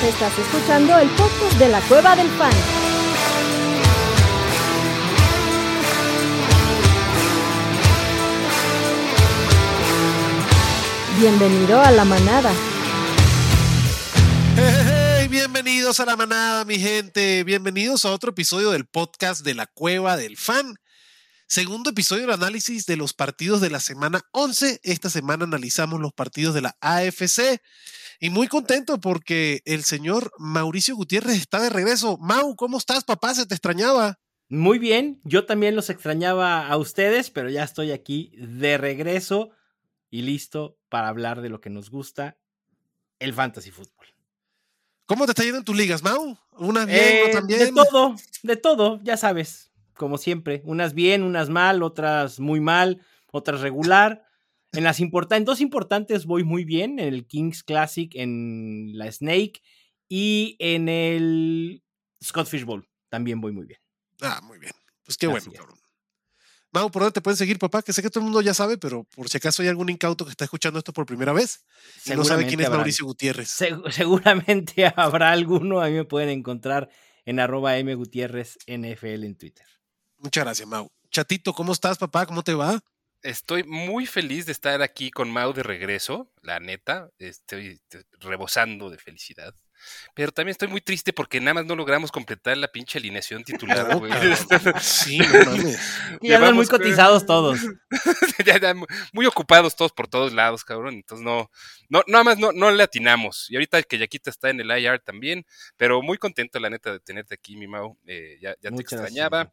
Estás escuchando el podcast de la Cueva del Fan. Bienvenido a la manada. Hey, bienvenidos a la manada, mi gente. Bienvenidos a otro episodio del podcast de la Cueva del Fan. Segundo episodio del análisis de los partidos de la semana 11. Esta semana analizamos los partidos de la AFC. Y muy contento porque el señor Mauricio Gutiérrez está de regreso. Mau, ¿cómo estás, papá? Se te extrañaba. Muy bien, yo también los extrañaba a ustedes, pero ya estoy aquí de regreso y listo para hablar de lo que nos gusta, el fantasy fútbol. ¿Cómo te está yendo en tus ligas, Mau? ¿Unas bien, otras bien? De todo, ya sabes, como siempre. Unas bien, unas mal, otras muy mal, otras regular. En las dos importantes voy muy bien, en el Kings Classic, en la Snake y en el Scottish Bowl también voy muy bien. Ah, muy bien. Pues qué bueno, cabrón. Mau, ¿por dónde te pueden seguir, papá? Que sé que todo el mundo ya sabe, pero por si acaso hay algún incauto que está escuchando esto por primera vez y no sabe quién es Mauricio Gutiérrez. Seguramente habrá alguno. A mí me pueden encontrar en @mgutierrezNFL en Twitter. Muchas gracias, Mau. Chatito, ¿cómo estás, papá? ¿Cómo te va? Estoy muy feliz de estar aquí con Mau de regreso, la neta. Estoy rebosando de felicidad. Pero también estoy muy triste porque nada más no logramos completar la pinche alineación titular, güey. Sí, no mames. Ya andan muy cotizados todos. Ya muy ocupados todos por todos lados, cabrón. Entonces nada más no le atinamos. Y ahorita que Yaquita está en el IR también, pero muy contento, la neta, de tenerte aquí, mi Mau. Ya te extrañaba.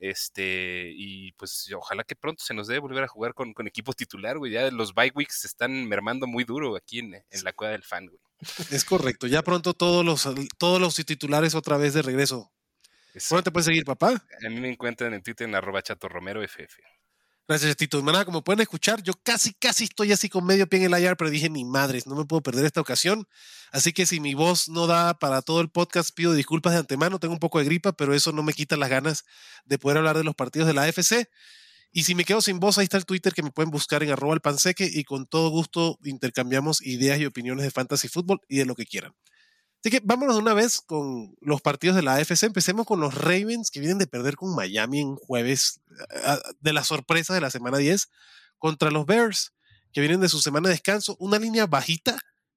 Y pues ojalá que pronto se nos dé volver a jugar con equipo titular, güey. Ya los bye weeks se están mermando muy duro aquí en la Cueva del Fan, güey. Es correcto. Ya pronto todos los titulares otra vez de regreso. ¿Cuándo te puedes seguir, papá? A mí me encuentran en Twitter en @chatorromeroff. Gracias, Tito. Manada, como pueden escuchar, yo casi estoy así con medio pie en el IR, pero dije, ni madres, no me puedo perder esta ocasión. Así que si mi voz no da para todo el podcast, pido disculpas de antemano. Tengo un poco de gripa, pero eso no me quita las ganas de poder hablar de los partidos de la AFC. Y si me quedo sin voz, ahí está el Twitter que me pueden buscar en @elpanseque y con todo gusto intercambiamos ideas y opiniones de fantasy fútbol y de lo que quieran. Así que vámonos de una vez con los partidos de la AFC. Empecemos con los Ravens que vienen de perder con Miami en jueves, de la sorpresa de la semana 10, contra los Bears que vienen de su semana de descanso. Una línea bajita,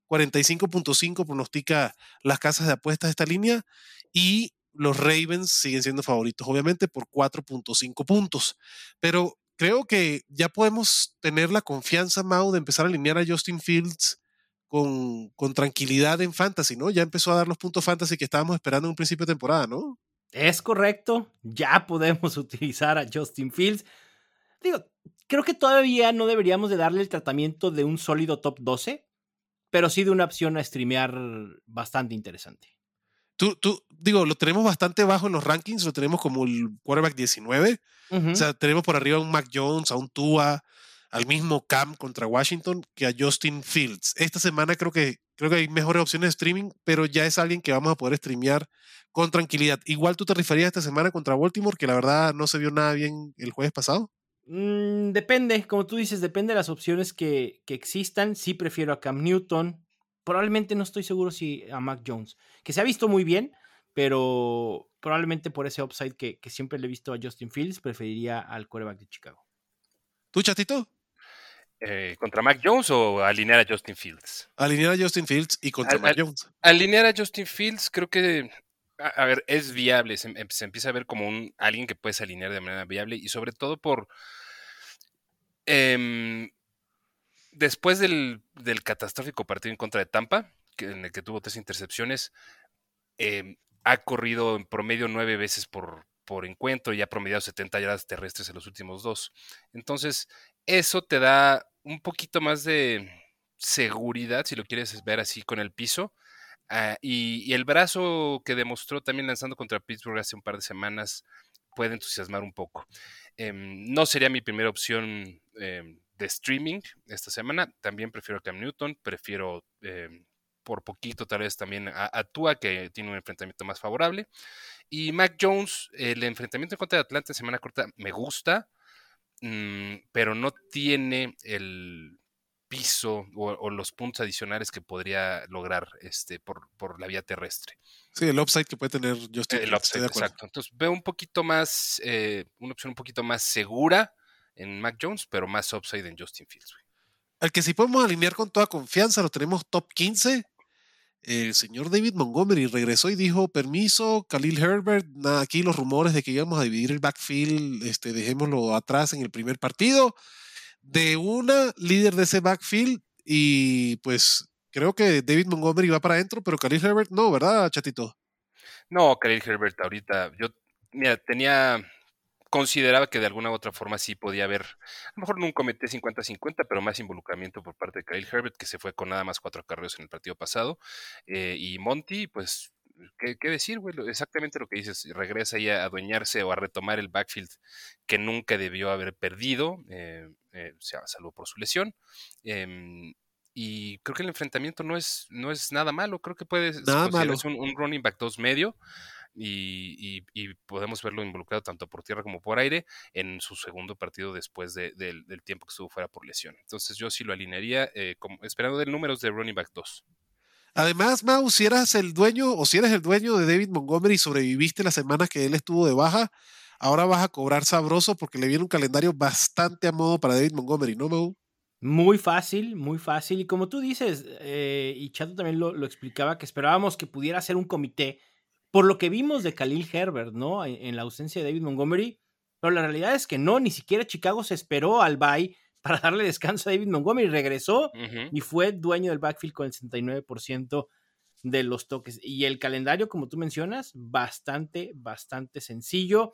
45.5 pronostica las casas de apuestas de esta línea, y los Ravens siguen siendo favoritos, obviamente, por 4.5 puntos. Pero creo que ya podemos tener la confianza, Mau, de empezar a alinear a Justin Fields con tranquilidad en fantasy, ¿no? Ya empezó a dar los puntos fantasy que estábamos esperando en un principio de temporada, ¿no? Es correcto, ya podemos utilizar a Justin Fields. Digo, creo que todavía no deberíamos de darle el tratamiento de un sólido top 12, pero sí de una opción a streamear bastante interesante. Digo, lo tenemos bastante bajo en los rankings, lo tenemos como el quarterback 19. O sea, tenemos por arriba a un Mac Jones, a un Tua, al mismo Cam contra Washington, que a Justin Fields. Esta semana creo que hay mejores opciones de streaming, pero ya es alguien que vamos a poder streamear con tranquilidad. Igual tú te referías esta semana contra Baltimore, que la verdad no se vio nada bien el jueves pasado. Depende, como tú dices, depende de las opciones que existan. Sí prefiero a Cam Newton. Probablemente no estoy seguro si a Mac Jones, que se ha visto muy bien, pero probablemente por ese upside que siempre le he visto a Justin Fields, preferiría al quarterback de Chicago. ¿Tú, Chatito? ¿Contra Mac Jones o alinear a Justin Fields? Alinear a Justin Fields y contra Mac Jones. Alinear a Justin Fields creo que, a ver, es viable. Se empieza a ver como alguien que puedes alinear de manera viable y sobre todo por... después del catastrófico partido en contra de Tampa, en el que tuvo 3 intercepciones, ha corrido en promedio 9 veces por encuentro y ha promediado 70 yardas terrestres en los últimos 2. Entonces, eso te da un poquito más de seguridad, si lo quieres ver así, con el piso. Y el brazo que demostró también lanzando contra Pittsburgh hace un par de semanas puede entusiasmar un poco. No sería mi primera opción de streaming esta semana. También prefiero a Cam Newton, prefiero por poquito tal vez también a Tua, que tiene un enfrentamiento más favorable. Y Mac Jones, el enfrentamiento en contra de Atlanta en semana corta me gusta, pero no tiene el piso o los puntos adicionales que podría lograr por la vía terrestre. Sí, el upside que puede tener Justin El Fields, estoy upside, de acuerdo. exacto. Entonces veo un poquito más, una opción un poquito más segura en Mac Jones, pero más upside en Justin Fields, güey. Al que sí podemos alinear con toda confianza, lo tenemos top 15. El señor David Montgomery regresó y dijo, permiso, Khalil Herbert, nada, aquí los rumores de que íbamos a dividir el backfield, dejémoslo atrás en el primer partido. De una, líder de ese backfield, y pues creo que David Montgomery va para adentro, pero Khalil Herbert no, ¿verdad, chatito? No, Khalil Herbert ahorita, mira, consideraba que de alguna u otra forma sí podía haber, a lo mejor no un comité 50-50, pero más involucramiento por parte de Khalil Herbert, que se fue con nada más 4 acarreos en el partido pasado. Y Monty, pues, ¿qué decir, güey? Exactamente lo que dices, regresa ahí a adueñarse o a retomar el backfield que nunca debió haber perdido, salvo por su lesión. Y creo que el enfrentamiento no es nada malo, creo que puede Nada malo. considerarse un running back 2 medio. Y podemos verlo involucrado tanto por tierra como por aire en su segundo partido después del tiempo que estuvo fuera por lesión. Entonces yo sí lo alinearía esperando de números de running back 2. Además, Mau, si eras el dueño o si eres el dueño de David Montgomery y sobreviviste las semanas que él estuvo de baja, ahora vas a cobrar sabroso porque le viene un calendario bastante a modo para David Montgomery, ¿no, Mau? Muy fácil, muy fácil. Y como tú dices, y Chato también lo explicaba, que esperábamos que pudiera ser un comité, por lo que vimos de Khalil Herbert, ¿no? En la ausencia de David Montgomery. Pero la realidad es que no, ni siquiera Chicago se esperó al bye para darle descanso a David Montgomery. Regresó y fue dueño del backfield con el 69% de los toques. Y el calendario, como tú mencionas, bastante, bastante sencillo.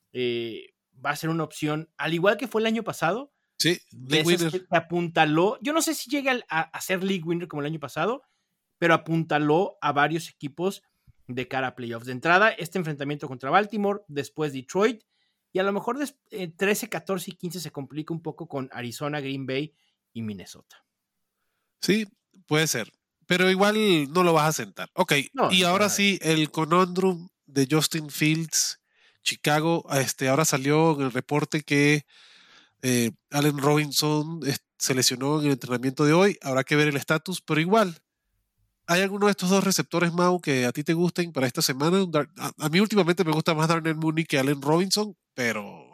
Va a ser una opción, al igual que fue el año pasado, Sí, de League esas Winner. que te apuntaló. Yo no sé si llegue a ser League Winner como el año pasado, pero apuntaló a varios equipos de cara a playoffs. De entrada, este enfrentamiento contra Baltimore, después Detroit, y a lo mejor 13, 14 y 15 se complica un poco con Arizona, Green Bay y Minnesota. Sí, puede ser. Pero igual no lo vas a sentar. Ok, No, y no ahora para nada. sí, el conundrum de Justin Fields, Chicago, ahora salió en el reporte que Allen Robinson se lesionó en el entrenamiento de hoy. Habrá que ver el estatus, pero igual, ¿hay alguno de estos dos receptores, Mau, que a ti te gusten para esta semana? A mí últimamente me gusta más Darnell Mooney que Allen Robinson, pero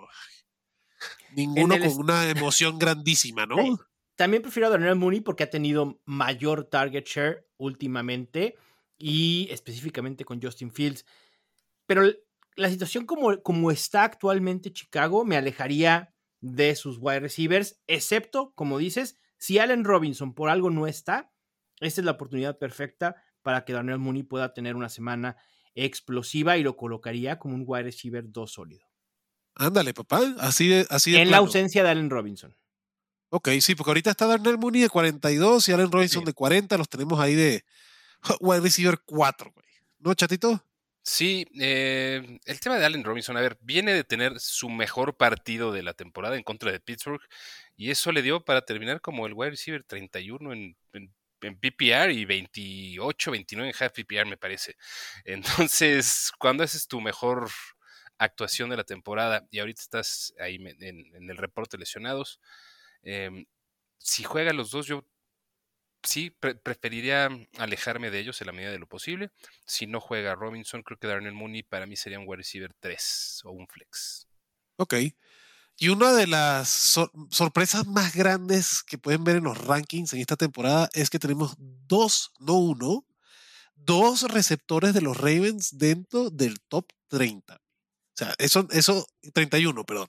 En ninguno el con una emoción grandísima, ¿no? También prefiero a Darnell Mooney porque ha tenido mayor target share últimamente y específicamente con Justin Fields. Pero la situación como está actualmente Chicago me alejaría de sus wide receivers, excepto, como dices, si Allen Robinson por algo no está, esta es la oportunidad perfecta para que Darnell Mooney pueda tener una semana explosiva y lo colocaría como un wide receiver 2 sólido. Ándale, papá, así de En la plano. ausencia de Allen Robinson. Ok, sí, porque ahorita está Darnell Mooney de 42 y Allen Robinson Sí. de 40, los tenemos ahí de wide receiver 4, güey. ¿No, chatito? Sí, el tema de Allen Robinson, a ver, viene de tener su mejor partido de la temporada en contra de Pittsburgh y eso le dio para terminar como el wide receiver 31 en PPR y 28, 29 en half PPR, me parece. Entonces, cuando haces tu mejor actuación de la temporada y ahorita estás ahí en el reporte de lesionados, si juegan los dos, yo sí, preferiría alejarme de ellos en la medida de lo posible. Si no juega Robinson, creo que Darnell Mooney para mí sería un wide receiver 3 o un flex. Ok. Y una de las sorpresas más grandes que pueden ver en los rankings en esta temporada es que tenemos dos, no uno, dos receptores de los Ravens dentro del top 30. O sea, eso 31, perdón.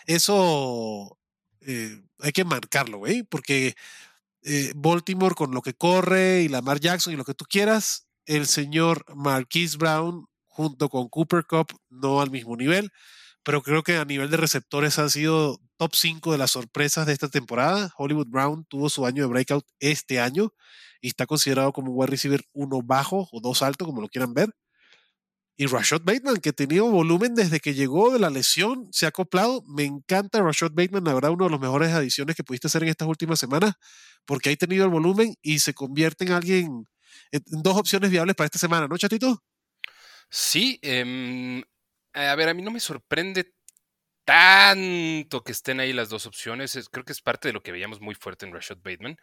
Eso hay que marcarlo, güey, porque Baltimore con lo que corre y Lamar Jackson y lo que tú quieras, el señor Marquise Brown junto con Cooper Kupp no al mismo nivel, pero creo que a nivel de receptores han sido top 5 de las sorpresas de esta temporada. Hollywood Brown tuvo su año de breakout este año y está considerado como un wide receiver 1 bajo o 2 alto, como lo quieran ver. Y Rashad Bateman, que tenía un volumen desde que llegó de la lesión, se ha acoplado. Me encanta Rashad Bateman, la verdad, uno de los mejores adiciones que pudiste hacer en estas últimas semanas, porque ha tenido el volumen y se convierte en alguien, en dos opciones viables para esta semana, ¿no, chatito? Sí, a ver, a mí no me sorprende tanto que estén ahí las dos opciones. Creo que es parte de lo que veíamos muy fuerte en Rashad Bateman.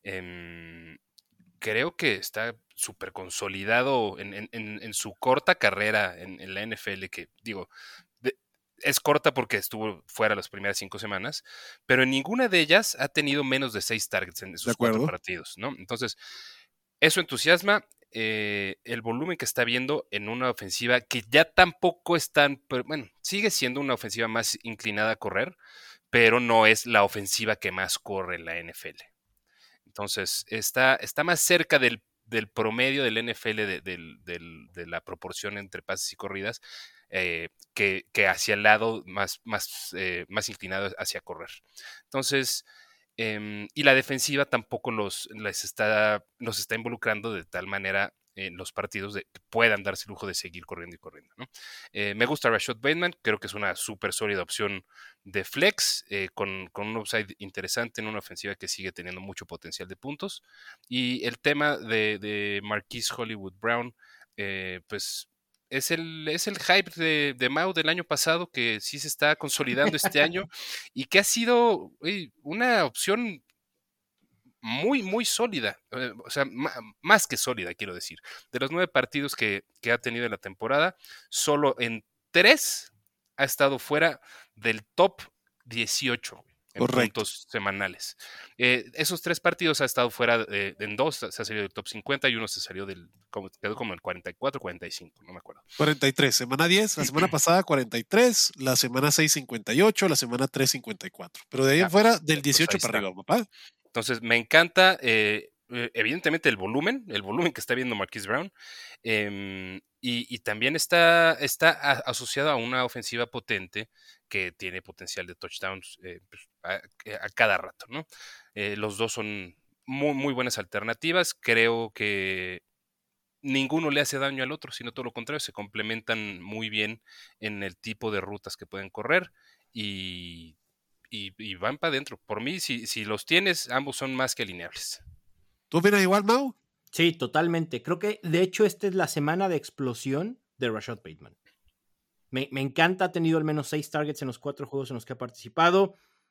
Creo que está súper consolidado en su corta carrera en la NFL, que digo, es corta porque estuvo fuera las primeras 5 semanas, pero en ninguna de ellas ha tenido menos de 6 targets en sus 4 partidos, ¿no? Entonces, eso entusiasma. El volumen que está viendo en una ofensiva que ya tampoco es tan, bueno, sigue siendo una ofensiva más inclinada a correr, pero no es la ofensiva que más corre en la NFL. Entonces, está más cerca del promedio del NFL de la proporción entre pases y corridas que hacia el lado más inclinado hacia correr. Entonces, y la defensiva tampoco los está involucrando de tal manera en los partidos de que puedan darse el lujo de seguir corriendo y corriendo, ¿no? Me gusta Rashad Bateman, creo que es una súper sólida opción de flex, con un upside interesante en una ofensiva que sigue teniendo mucho potencial de puntos. Y el tema de Marquise Hollywood Brown, pues es el hype de Mau del año pasado, que sí se está consolidando este año y que ha sido una opción muy, muy sólida, o sea, más que sólida, quiero decir. De los 9 partidos que ha tenido en la temporada, solo en 3 ha estado fuera del top 18 en puntos semanales. Esos 3 partidos ha estado fuera, en 2 se ha salido del top 50 y uno se salió quedó como el 44, 45, no me acuerdo. 43, semana 10, la semana pasada 43, la semana 6, 58, la semana 3, 54. Pero de ahí en fuera, del 18 pues para arriba, papá. Entonces, me encanta, evidentemente, el volumen que está viendo Marquise Brown, y también está asociado a una ofensiva potente que tiene potencial de touchdowns pues, a cada rato, ¿no? Los dos son muy, muy buenas alternativas. Creo que ninguno le hace daño al otro, sino todo lo contrario, se complementan muy bien en el tipo de rutas que pueden correr y van para adentro. Por mí, si los tienes, ambos son más que alineables. ¿Tú opinas igual, Mau? Sí, totalmente. Creo que, de hecho, esta es la semana de explosión de Rashad Bateman. Me encanta, ha tenido al menos 6 targets en los 4 juegos en los que ha participado.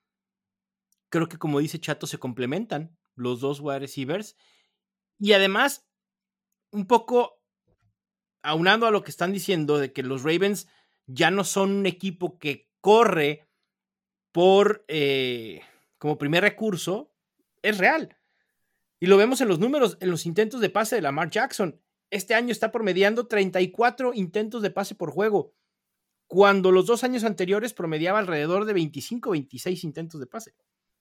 Creo que, como dice Chato, se complementan los dos wide receivers. Y además, un poco aunando a lo que están diciendo de que los Ravens ya no son un equipo que corre por como primer recurso, es real. Y lo vemos en los números, en los intentos de pase de Lamar Jackson. Este año está promediando 34 intentos de pase por juego, cuando los 2 años anteriores promediaba alrededor de 25, 26 intentos de pase.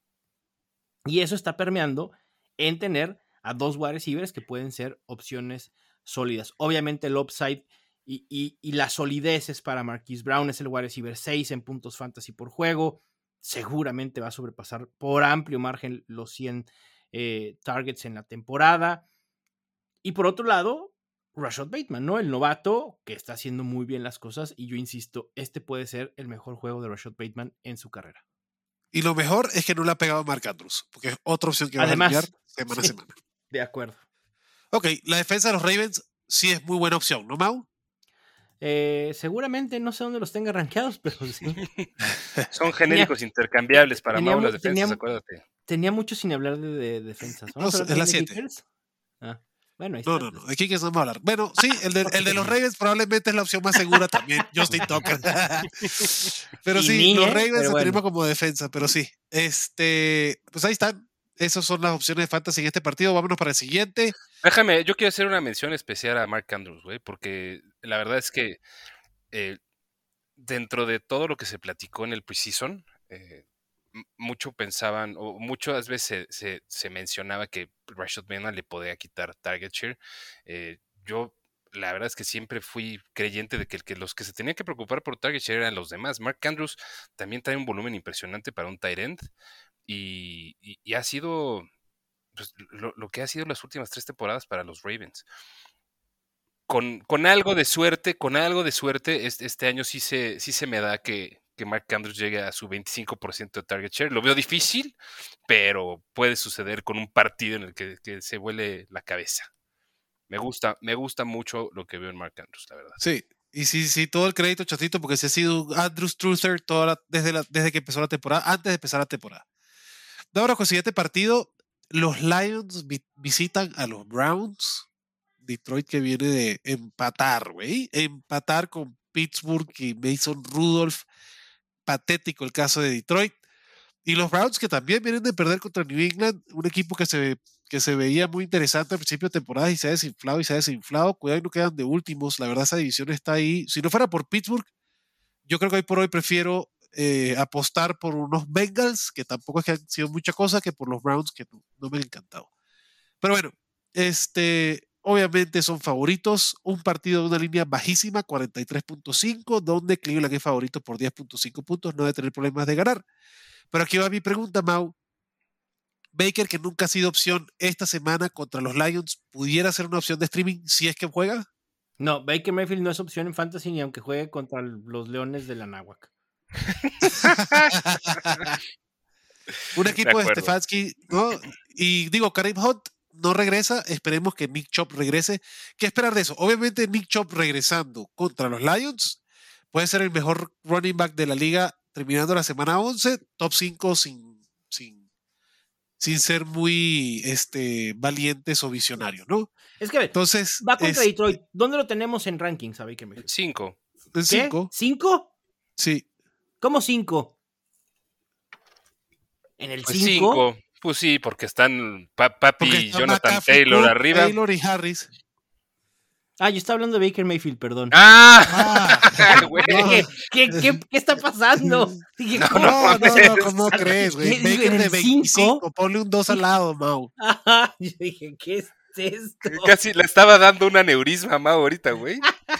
Y eso está permeando en tener a 2 wide receivers que pueden ser opciones sólidas. Obviamente el upside y la solidez es para Marquise Brown, es el wide receiver 6 en puntos fantasy por juego. Seguramente va a sobrepasar por amplio margen los 100 targets en la temporada. Y por otro lado, Rashad Bateman, ¿no? El novato que está haciendo muy bien las cosas. Y yo insisto, este puede ser el mejor juego de Rashad Bateman en su carrera. Y lo mejor es que no le ha pegado a Mark Andrews, porque es otra opción que va a alinear semana a semana. De acuerdo. Ok, la defensa de los Ravens sí es muy buena opción, ¿no, Mau? Seguramente no sé dónde los tenga rankeados, pero sí. Son genéricos intercambiables para Mau las defensas, acuérdate. Tenía mucho sin hablar de defensas. No, es la 7. Bueno, ahí no, de Kickers no vamos a hablar. Bueno, sí, el de los Ravens probablemente es la opción más segura también. Justin Tucker. Pero sí, los Ravens se tenemos como defensa, pero sí. Pues ahí están. Esas son las opciones de fantasy en este partido. Vámonos para el siguiente. Déjame, yo quiero hacer una mención especial a Mark Andrews, güey, porque la verdad es que dentro de todo lo que se platicó en el preseason, mucho pensaban, o muchas veces se mencionaba que Rashad Bateman le podía quitar target share. Yo la verdad es que siempre fui creyente de que los que se tenían que preocupar por target share eran los demás. Mark Andrews también trae un volumen impresionante para un tight end y ha sido pues, lo que ha sido las últimas 3 temporadas para los Ravens. Con algo de suerte, este año sí se me da que Mark Andrews llegue a su 25% de target share. Lo veo difícil, pero puede suceder con un partido en el que se vuele la cabeza. Me gusta mucho lo que veo en Mark Andrews, la verdad. Sí, Y sí, todo el crédito, Chatito, porque sí ha sido Andrew Struther desde que empezó la temporada, antes de empezar la temporada. De ahora, con el siguiente partido, los Lions visitan a los Browns. Detroit que viene de empatar, güey. Empatar con Pittsburgh y Mason Rudolph. Patético el caso de Detroit. Y los Browns que también vienen de perder contra New England, un equipo que se veía muy interesante al principio de temporada y se ha desinflado. Cuidado y no quedan de últimos. La verdad, esa división está ahí. Si no fuera por Pittsburgh, yo creo que hoy por hoy prefiero apostar por unos Bengals, que tampoco es que han sido mucha cosa, que por los Browns, que no me han encantado. Pero bueno, obviamente son favoritos. Un partido de una línea bajísima, 43.5, donde Cleveland es favorito por 10.5 puntos, no debe tener problemas de ganar. Pero aquí va mi pregunta, Mau. Baker, que nunca ha sido opción esta semana contra los Lions, ¿pudiera ser una opción de streaming si es que juega? No, Baker Mayfield no es opción en fantasy ni aunque juegue contra los Leones de la Náhuac. Un equipo de Stefanski, ¿no? Y digo, Kareem Hunt no regresa, esperemos que Nick Chubb regrese. ¿Qué esperar de eso? Obviamente Nick Chubb regresando contra los Lions puede ser el mejor running back de la liga terminando la semana 11, top 5 sin ser muy valientes o visionarios, ¿no? Es que, a ver, entonces, va contra Detroit. ¿Dónde lo tenemos en rankings a Baker Mayfield? 5. ¿Qué? 5. ¿5? Sí. ¿Cómo 5? ¿En el 5? Pues 5. Pues sí, porque están Papi y Jonathan Taylor Cook, arriba. Taylor y Harris. Ah, yo estaba hablando de Baker Mayfield, perdón. Güey. ¿Qué está pasando? Dije, ¿Cómo crees, güey? ¿Qué? Baker de 25, ponle un 2 al lado, Mau. Yo dije, ¿qué es esto? Casi le estaba dando un aneurisma a Mau ahorita, güey.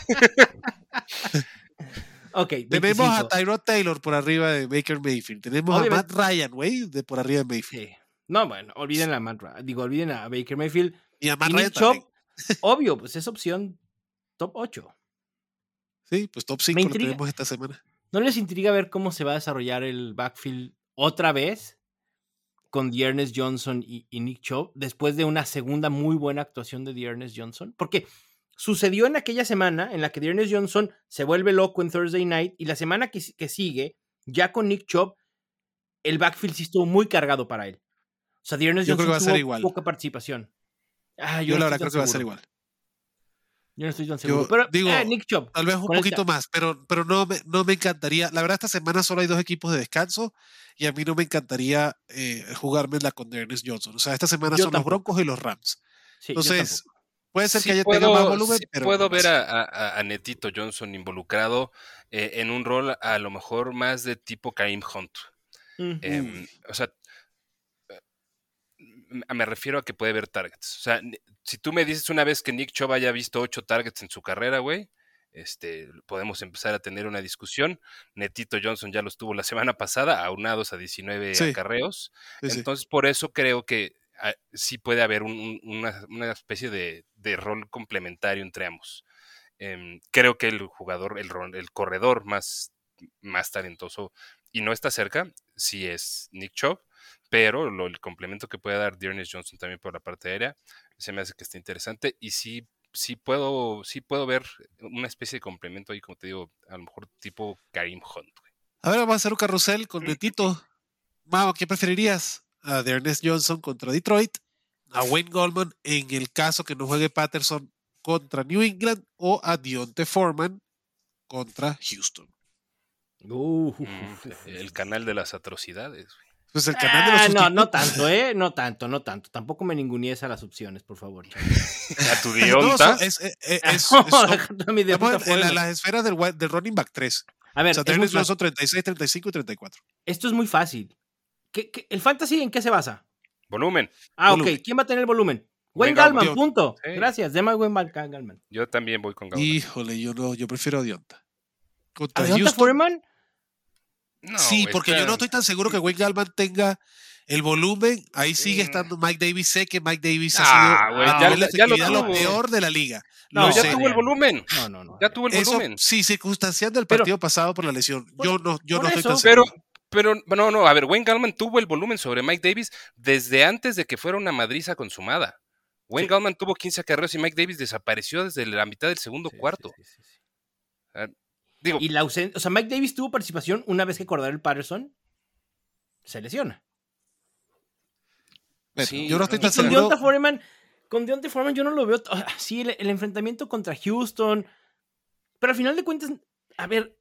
Ok, 25. Tenemos a Tyrod Taylor por arriba de Baker Mayfield. Tenemos a Matt Ryan, güey, por arriba de Mayfield. Sí. No, bueno, olviden a Baker Mayfield. Y a Matt Y Ryan Nick Chubb, también. obvio, pues es opción top 8. Sí, pues top 5 lo tenemos esta semana. ¿No les intriga ver cómo se va a desarrollar el backfield otra vez con D'Ernest Johnson y Nick Chubb después de una segunda muy buena actuación de D'Ernest Johnson? Porque sucedió en aquella semana en la que D'Ernest Johnson se vuelve loco en Thursday Night y la semana que sigue, ya con Nick Chubb, el backfield sí estuvo muy cargado para él. O sea, D'Ernest Johnson tuvo poca participación. Yo la verdad creo que va a ser igual. Yo no estoy tan seguro. Pero digo, Nick Chubb. Tal vez un poquito más, pero no me encantaría. La verdad, esta semana solo hay 2 equipos de descanso y a mí no me encantaría jugármela con D'Ernest Johnson. O sea, esta semana son los Broncos y los Rams. Sí, entonces, puede ser que tenga más volumen, pero puedo ver a Netito Johnson involucrado en un rol a lo mejor más de tipo Kareem Hunt. O sea, me refiero a que puede ver targets. O sea, si tú me dices una vez que Nick Chubb haya visto 8 targets en su carrera, güey, podemos empezar a tener una discusión. Netito Johnson ya los tuvo la semana pasada, aunados a 19 acarreos. Sí, entonces, por eso creo que sí puede haber una especie de rol complementario entre ambos. Creo que el jugador, el corredor más talentoso y no está cerca, sí es Nick Chubb, pero el complemento que puede dar D'Ernest Johnson también por la parte aérea se me hace que está interesante y sí puedo ver una especie de complemento ahí, como te digo, a lo mejor tipo Kareem Hunt. A ver, vamos a hacer un carrusel con Netito. Mau, ¿qué preferirías? ¿A D'Ernest Johnson contra Detroit? ¿A Wayne Gallman en el caso que no juegue Patterson contra New England? ¿O a Dionte Foreman contra Houston? El canal de las atrocidades. Pues el canal de los sustitutos. No tanto. Tampoco me ningunees a las opciones, por favor. ¿A tu Dionta? Las esferas del running back 3. A ver, o sea, son 36, 35 y 34. Esto es muy fácil. ¿El fantasy en qué se basa? Volumen. Ok. ¿Quién va a tener el volumen? Wayne Gallman, punto. Sí. Gracias. Dema Wayne Gallman. Yo también voy con Gallman. Híjole, yo prefiero a Dionta. ¿A Dionta Foreman? No, sí, porque yo no estoy tan seguro que Wayne Gallman tenga el volumen. Ahí sigue estando Mike Davis. Sé que Mike Davis ha sido lo peor de la liga. Ya tuvo el volumen. No. Ya tuvo el volumen. Sí, circunstanciando el partido pasado por la lesión. Yo no estoy tan seguro. Pero no, a ver, Wayne Gallman tuvo el volumen sobre Mike Davis desde antes de que fuera una madriza consumada. Wayne Gallman tuvo 15 acarreos y Mike Davis desapareció desde la mitad del segundo cuarto. Sí. Digo, Y la ausencia, o sea, Mike Davis tuvo participación una vez que Cordarrelle Patterson se lesiona. Bueno, sí, yo no estoy Y tan con seguro. Deonta Foreman yo no lo veo. Sí, el enfrentamiento contra Houston. Pero al final de cuentas, a ver.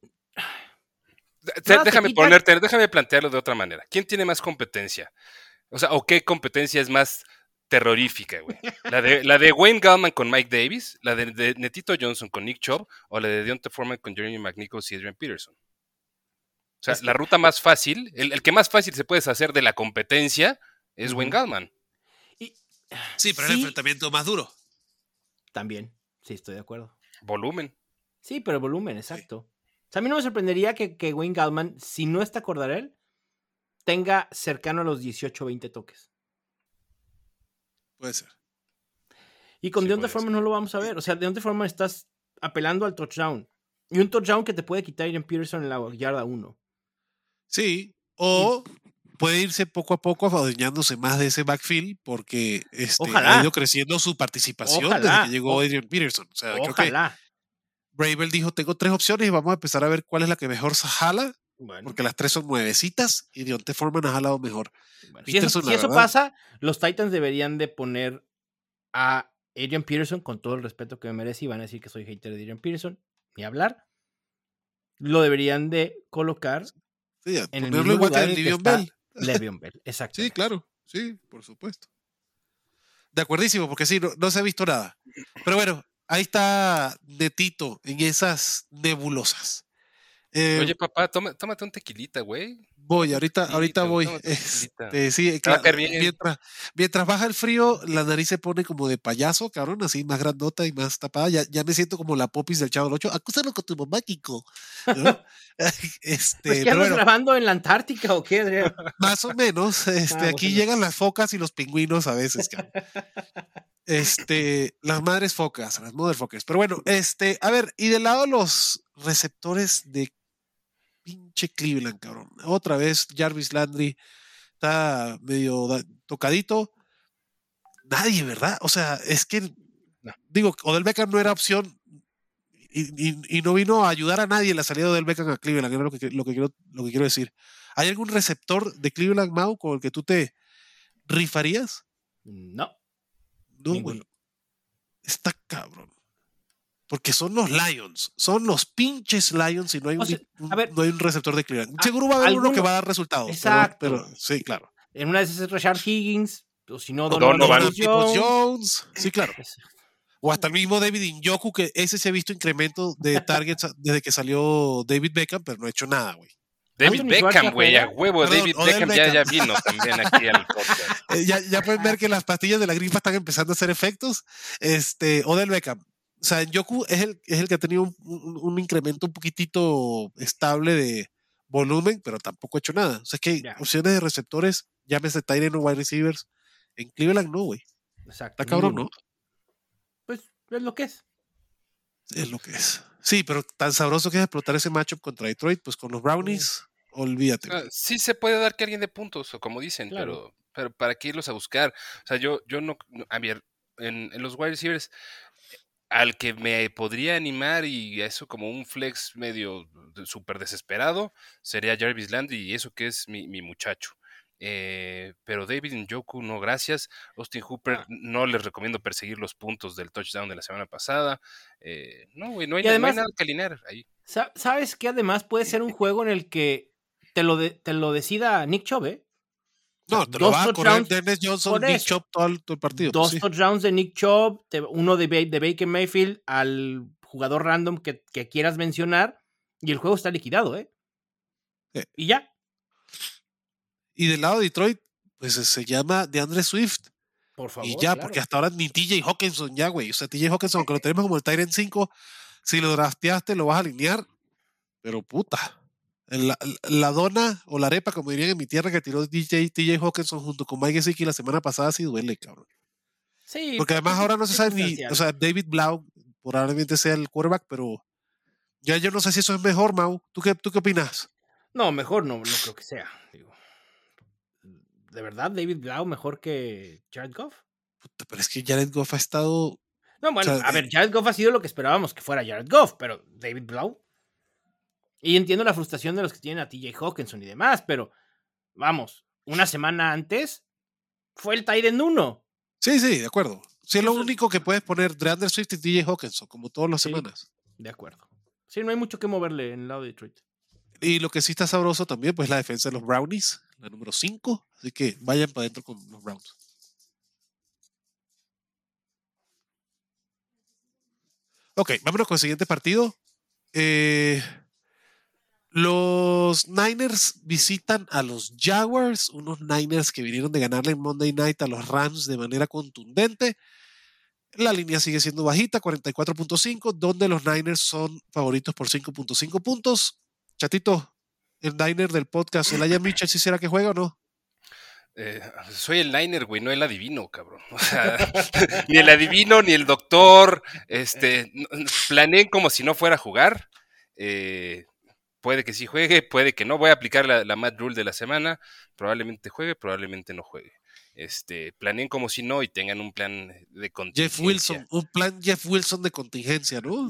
déjame plantearlo de otra manera. ¿Quién tiene más competencia? O sea, ¿o qué competencia es más terrorífica, güey? ¿La de Wayne Gallman con Mike Davis? ¿La de Netito Johnson con Nick Chubb? ¿O la de Deonta Foreman con Jeremy McNichols y Adrian Peterson? O sea, la ruta más fácil, el que más fácil se puede hacer de la competencia es Wayne Gallman. Sí, pero el enfrentamiento más duro. También, sí, estoy de acuerdo. Volumen. Sí, pero volumen, exacto. O sea, a mí no me sorprendería que Wayne Gallman, si no está Cordarrelle, tenga cercano a los 18 o 20 toques. Puede ser. Y con Sí, Deonta puede Foreman no lo vamos a ver. O sea, Deonta Foreman estás apelando al touchdown. Y un touchdown que te puede quitar Adrian Peterson en la yarda 1. Sí, o puede irse poco a poco adueñándose más de ese backfield porque ha ido creciendo su participación desde que llegó Adrian Peterson. O sea, creo que Bravel dijo, tengo 3 opciones y vamos a empezar a ver cuál es la que mejor se jala, porque las 3 son nuevecitas y Deonta Foreman ha jalado mejor. Bueno, si eso pasa, los Titans deberían de poner a Adrian Peterson, con todo el respeto que me merece, y van a decir que soy hater de Adrian Peterson, ni hablar. Lo deberían de colocar en el mismo lugar en el que está Le'Veon Bell. Exacto. Sí, claro. Sí, por supuesto. De acuerdísimo, porque sí, no se ha visto nada. Pero bueno, ahí está Netito en esas nebulosas. Oye, papá, tómate un tequilita, güey. Voy, ahorita voy. Sí, claro, mientras baja el frío, la nariz se pone como de payaso, cabrón, así más grandota y más tapada. Ya me siento como la popis del Chavo del Ocho. Acúsalo con tu mamá, Kiko. ¿No? Pues que andas grabando en la Antártica o qué, Adrián. Más o menos. Aquí llegan las focas y los pingüinos a veces, cabrón. Las madres focas, las motherfuckers. Pero bueno, a ver, y del lado de los receptores de pinche Cleveland, cabrón. Otra vez Jarvis Landry está medio tocadito. Nadie, ¿verdad? O sea, es que digo, Odell Beckham no era opción y no vino a ayudar a nadie en la salida de Odell Beckham a Cleveland, que es lo que quiero decir. ¿Hay algún receptor de Cleveland, Mau, con el que tú te rifarías? No, bueno. Está cabrón. Porque son los Lions, son los pinches Lions y no hay, no hay un receptor de Cleveland. Seguro va a haber uno que va a dar resultados. Exacto. Pero sí, claro. En una de esas es Rashard Higgins, o si no, Donovan Jones. Sí, claro. O hasta el mismo David Njoku, que ese se ha visto incremento de targets desde que salió David Beckham, pero no ha hecho nada, güey. David Beckham, güey, a huevo. Perdón, David Beckham ya vino también aquí al podcast. Ya pueden ver que las pastillas de la gripa están empezando a hacer efectos. Odell Beckham. O sea, Njoku es el que ha tenido un incremento un poquitito estable de volumen, pero tampoco ha hecho nada. O sea, es que opciones de receptores, llámese tight end o wide receivers, en Cleveland no, güey. Exacto. Está cabrón, ¿no? Pues es lo que es. Es lo que es. Sí, pero tan sabroso que es explotar ese matchup contra Detroit, pues con los Brownies, olvídate. Sí se puede dar que alguien de puntos, o como dicen, claro. pero ¿para qué irlos a buscar? O sea, yo no, a ver, en los wide receivers, al que me podría animar y eso como un flex medio súper desesperado, sería Jarvis Landry, y eso que es mi muchacho. Pero David Njoku, no gracias. Austin Hooper, no les recomiendo perseguir los puntos del touchdown de la semana pasada. No, güey, no hay nada que alinear ahí. ¿Sabes qué? Además puede ser un juego en el que te lo decida Nick Chubb, ¿eh? No, te lo va a correr Dennis Johnson, Nick Chubb todo el partido. Dos touchdowns de Nick Chubb, uno de Baker Mayfield al jugador random que quieras mencionar, y el juego está liquidado, ¿eh? Y ya. Y del lado de Detroit, pues se llama DeAndre Swift. Por favor. Y ya, porque hasta ahora ni TJ Hawkinson ya, güey. O sea, TJ Hawkinson, aunque lo tenemos como el Tyrant 5, si lo drafteaste, lo vas a alinear. Pero puta. La dona o la arepa, como dirían en mi tierra, que tiró TJ Hawkinson junto con Mike Gesicki la semana pasada, sí duele, cabrón. Sí. Porque además ahora no se sabe ni. O sea, David Blau probablemente sea el quarterback, pero ya yo no sé si eso es mejor, Mau. ¿Tú qué opinas? No, mejor no creo que sea. Digo. ¿De verdad David Blau mejor que Jared Goff? Puta, pero es que Jared Goff ha estado... No, bueno, a ver, Jared Goff ha sido lo que esperábamos que fuera Jared Goff, pero David Blau Y entiendo la frustración de los que tienen a TJ Hawkinson y demás, pero vamos, una semana antes fue el tight end 1. Sí, de acuerdo. Sí, es lo Entonces, único que puedes poner DeAndre Swift y TJ Hawkinson, como todas las Sí. semanas. De acuerdo. Sí, no hay mucho que moverle en el lado de Detroit. Y lo que sí está sabroso también, pues la defensa de los Brownies, la número 5. Así que vayan para adentro con los Browns. Ok, vámonos con el siguiente partido. Los Niners visitan a los Jaguars, unos Niners que vinieron de ganarle en Monday Night a los Rams de manera contundente. La línea sigue siendo bajita, 44.5, donde los Niners son favoritos por 5.5 puntos. Chatito, el Niner del podcast, ¿Elijah Mitchell sí será que juega o no? Soy el Niner, güey, no el adivino, cabrón. O sea, ni el adivino, ni el doctor. Planeen como si no fuera a jugar. Puede que sí juegue, puede que no. Voy a aplicar la Matt Rule de la semana. Probablemente juegue, probablemente no juegue. Planeen como si no y tengan un plan de contingencia. Jeff Wilson, un plan Jeff Wilson de contingencia, ¿no?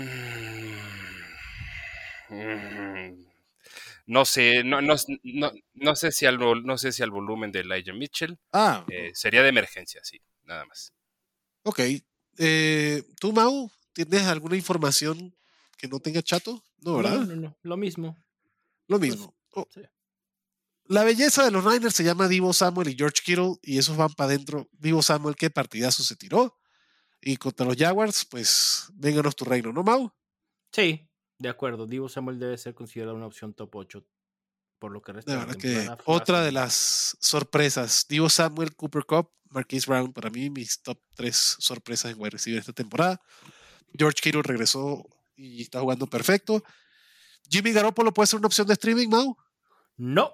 No sé, no sé si al volumen de Elijah Mitchell. Sería de emergencia, sí, nada más. Ok. ¿Tú, Mau, tienes alguna información que no tenga Chato? No, ¿verdad? No, lo mismo. Lo mismo. Pues, sí. La belleza de los Niners se llama Deebo Samuel y George Kittle y esos van para adentro. Deebo Samuel, qué partidazo se tiró. Y contra los Jaguars, pues, vénganos tu reino, ¿no, Mau? Sí, de acuerdo. Deebo Samuel debe ser considerado una opción top 8 por lo que resta La de la verdad que temporada. otra de las sorpresas. Deebo Samuel, Cooper Kupp, Marquise Brown, para mí mis top 3 sorpresas en wide receiver esta temporada. George Kittle regresó y está jugando perfecto. Jimmy Garoppolo puede ser una opción de streaming, Mau. No.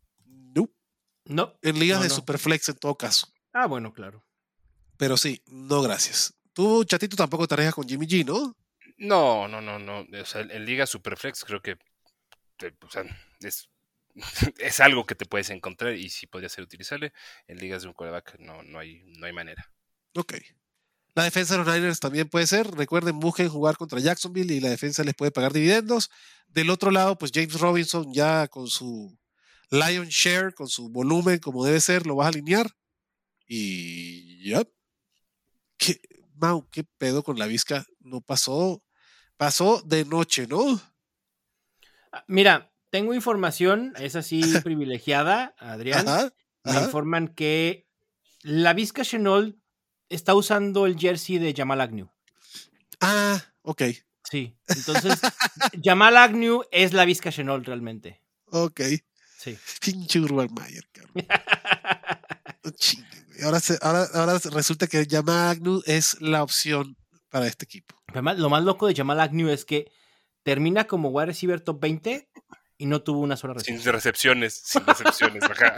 En ligas de no. Superflex en todo caso. Bueno, claro. Pero sí, no gracias. Tú, Chatito, tampoco te arriesgas con Jimmy G, ¿no? No. O sea, en Liga Superflex creo que es algo que te puedes encontrar y sí podría ser utilizable. En ligas de un quarterback no hay manera. Ok. La defensa de los Niners también puede ser. Recuerden, busquen jugar contra Jacksonville y la defensa les puede pagar dividendos. Del otro lado, pues James Robinson ya con su Lion Share, con su volumen como debe ser, lo vas a alinear. Y ya. Mau, ¿qué pedo con la Vizca? No pasó. Pasó de noche, ¿no? Mira, tengo información, es así privilegiada, Adrián. Ajá. Me informan que la Vizca Chenault está usando el jersey de Jamal Agnew. Ok. Sí, entonces Jamal Agnew es la Vizca Chenault realmente. Ok. Sí. Pinche Urban Meyer, cabrón. Ahora resulta que Jamal Agnew es la opción para este equipo. Lo más loco de Jamal Agnew es que termina como wide receiver top 20 y no tuvo una sola recepción. Sin recepciones. Ajá.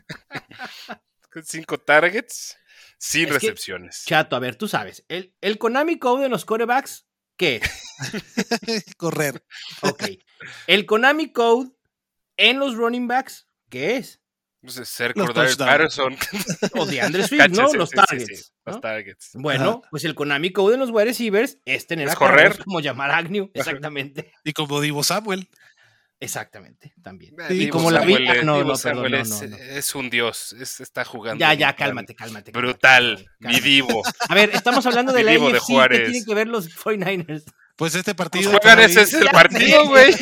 5 targets, sin recepciones. Chato, a ver, tú sabes, el Konami Code de los quarterbacks, ¿qué es? Correr. Ok. El Konami Code en los running backs, ¿qué es? Ser Cordarrelle Patterson. O DeAndre Swift, ¿no? Los targets. Sí, ¿no? Los targets. Bueno, pues el Konami Code en los wide receivers es tener a correr como Jamal Agnew, exactamente. Y como Deebo Samuel. Exactamente, también. Sí, y como Samuel, la vida. Deebo Samuel es un dios. Está jugando. Ya, cálmate. Brutal, mi Divo. A ver, estamos hablando de la Divo de AFC, Juárez. ¿qué tienen que ver los 49ers? Pues este partido. Juegan, ese es el partido, güey.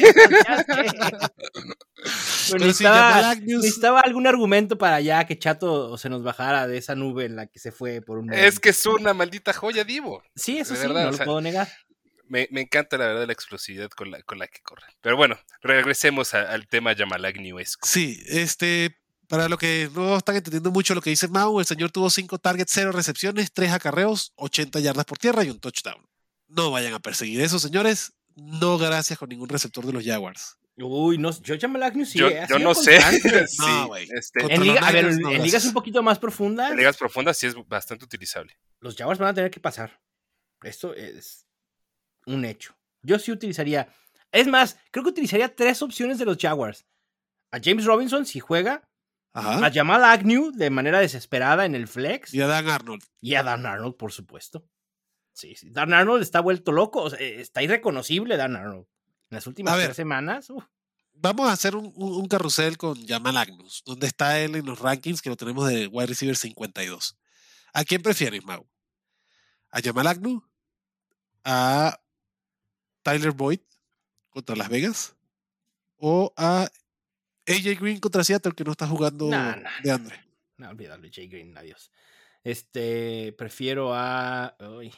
Necesitaba algún argumento para ya que Chato se nos bajara de esa nube en la que se fue por un momento. Es que es una maldita joya, Divo. Sí, eso de sí, verdad, no lo puedo negar. Me encanta la verdad la explosividad con la que corre. Pero bueno, regresemos al tema Jamal Agnew-esco. Sí, para lo que no están entendiendo mucho lo que dice Mau, el señor tuvo 5 targets, 0 recepciones, 3 acarreos, 80 yardas por tierra y un touchdown. No vayan a perseguir eso, señores. No gracias con ningún receptor de los Jaguars. Uy, no, yo Jamal Agnew sí. Yo no sé. Sí, no, güey. En ligas un poquito más profundas. En ligas profundas sí es bastante utilizable. Los Jaguars van a tener que pasar. Esto es un hecho. Yo sí utilizaría. Es más, creo que utilizaría 3 opciones de los Jaguars. A James Robinson, si juega. Ajá. A Jamal Agnew, de manera desesperada en el flex. Y a Dan Arnold. Y a Dan Arnold, por supuesto. Sí. Dan Arnold está vuelto loco. O sea, está irreconocible Dan Arnold. En las últimas A ver. 3 semanas, Vamos a hacer un carrusel con Jamal Agnew, donde está él en los rankings que lo tenemos de wide receiver 52. ¿A quién prefieres, Mau? ¿A Jamal Agnew? ¿A Tyler Boyd contra Las Vegas? ¿O a AJ Green contra Seattle, que no está jugando de Andre? No, olvídalo, Jay Green, adiós. Prefiero a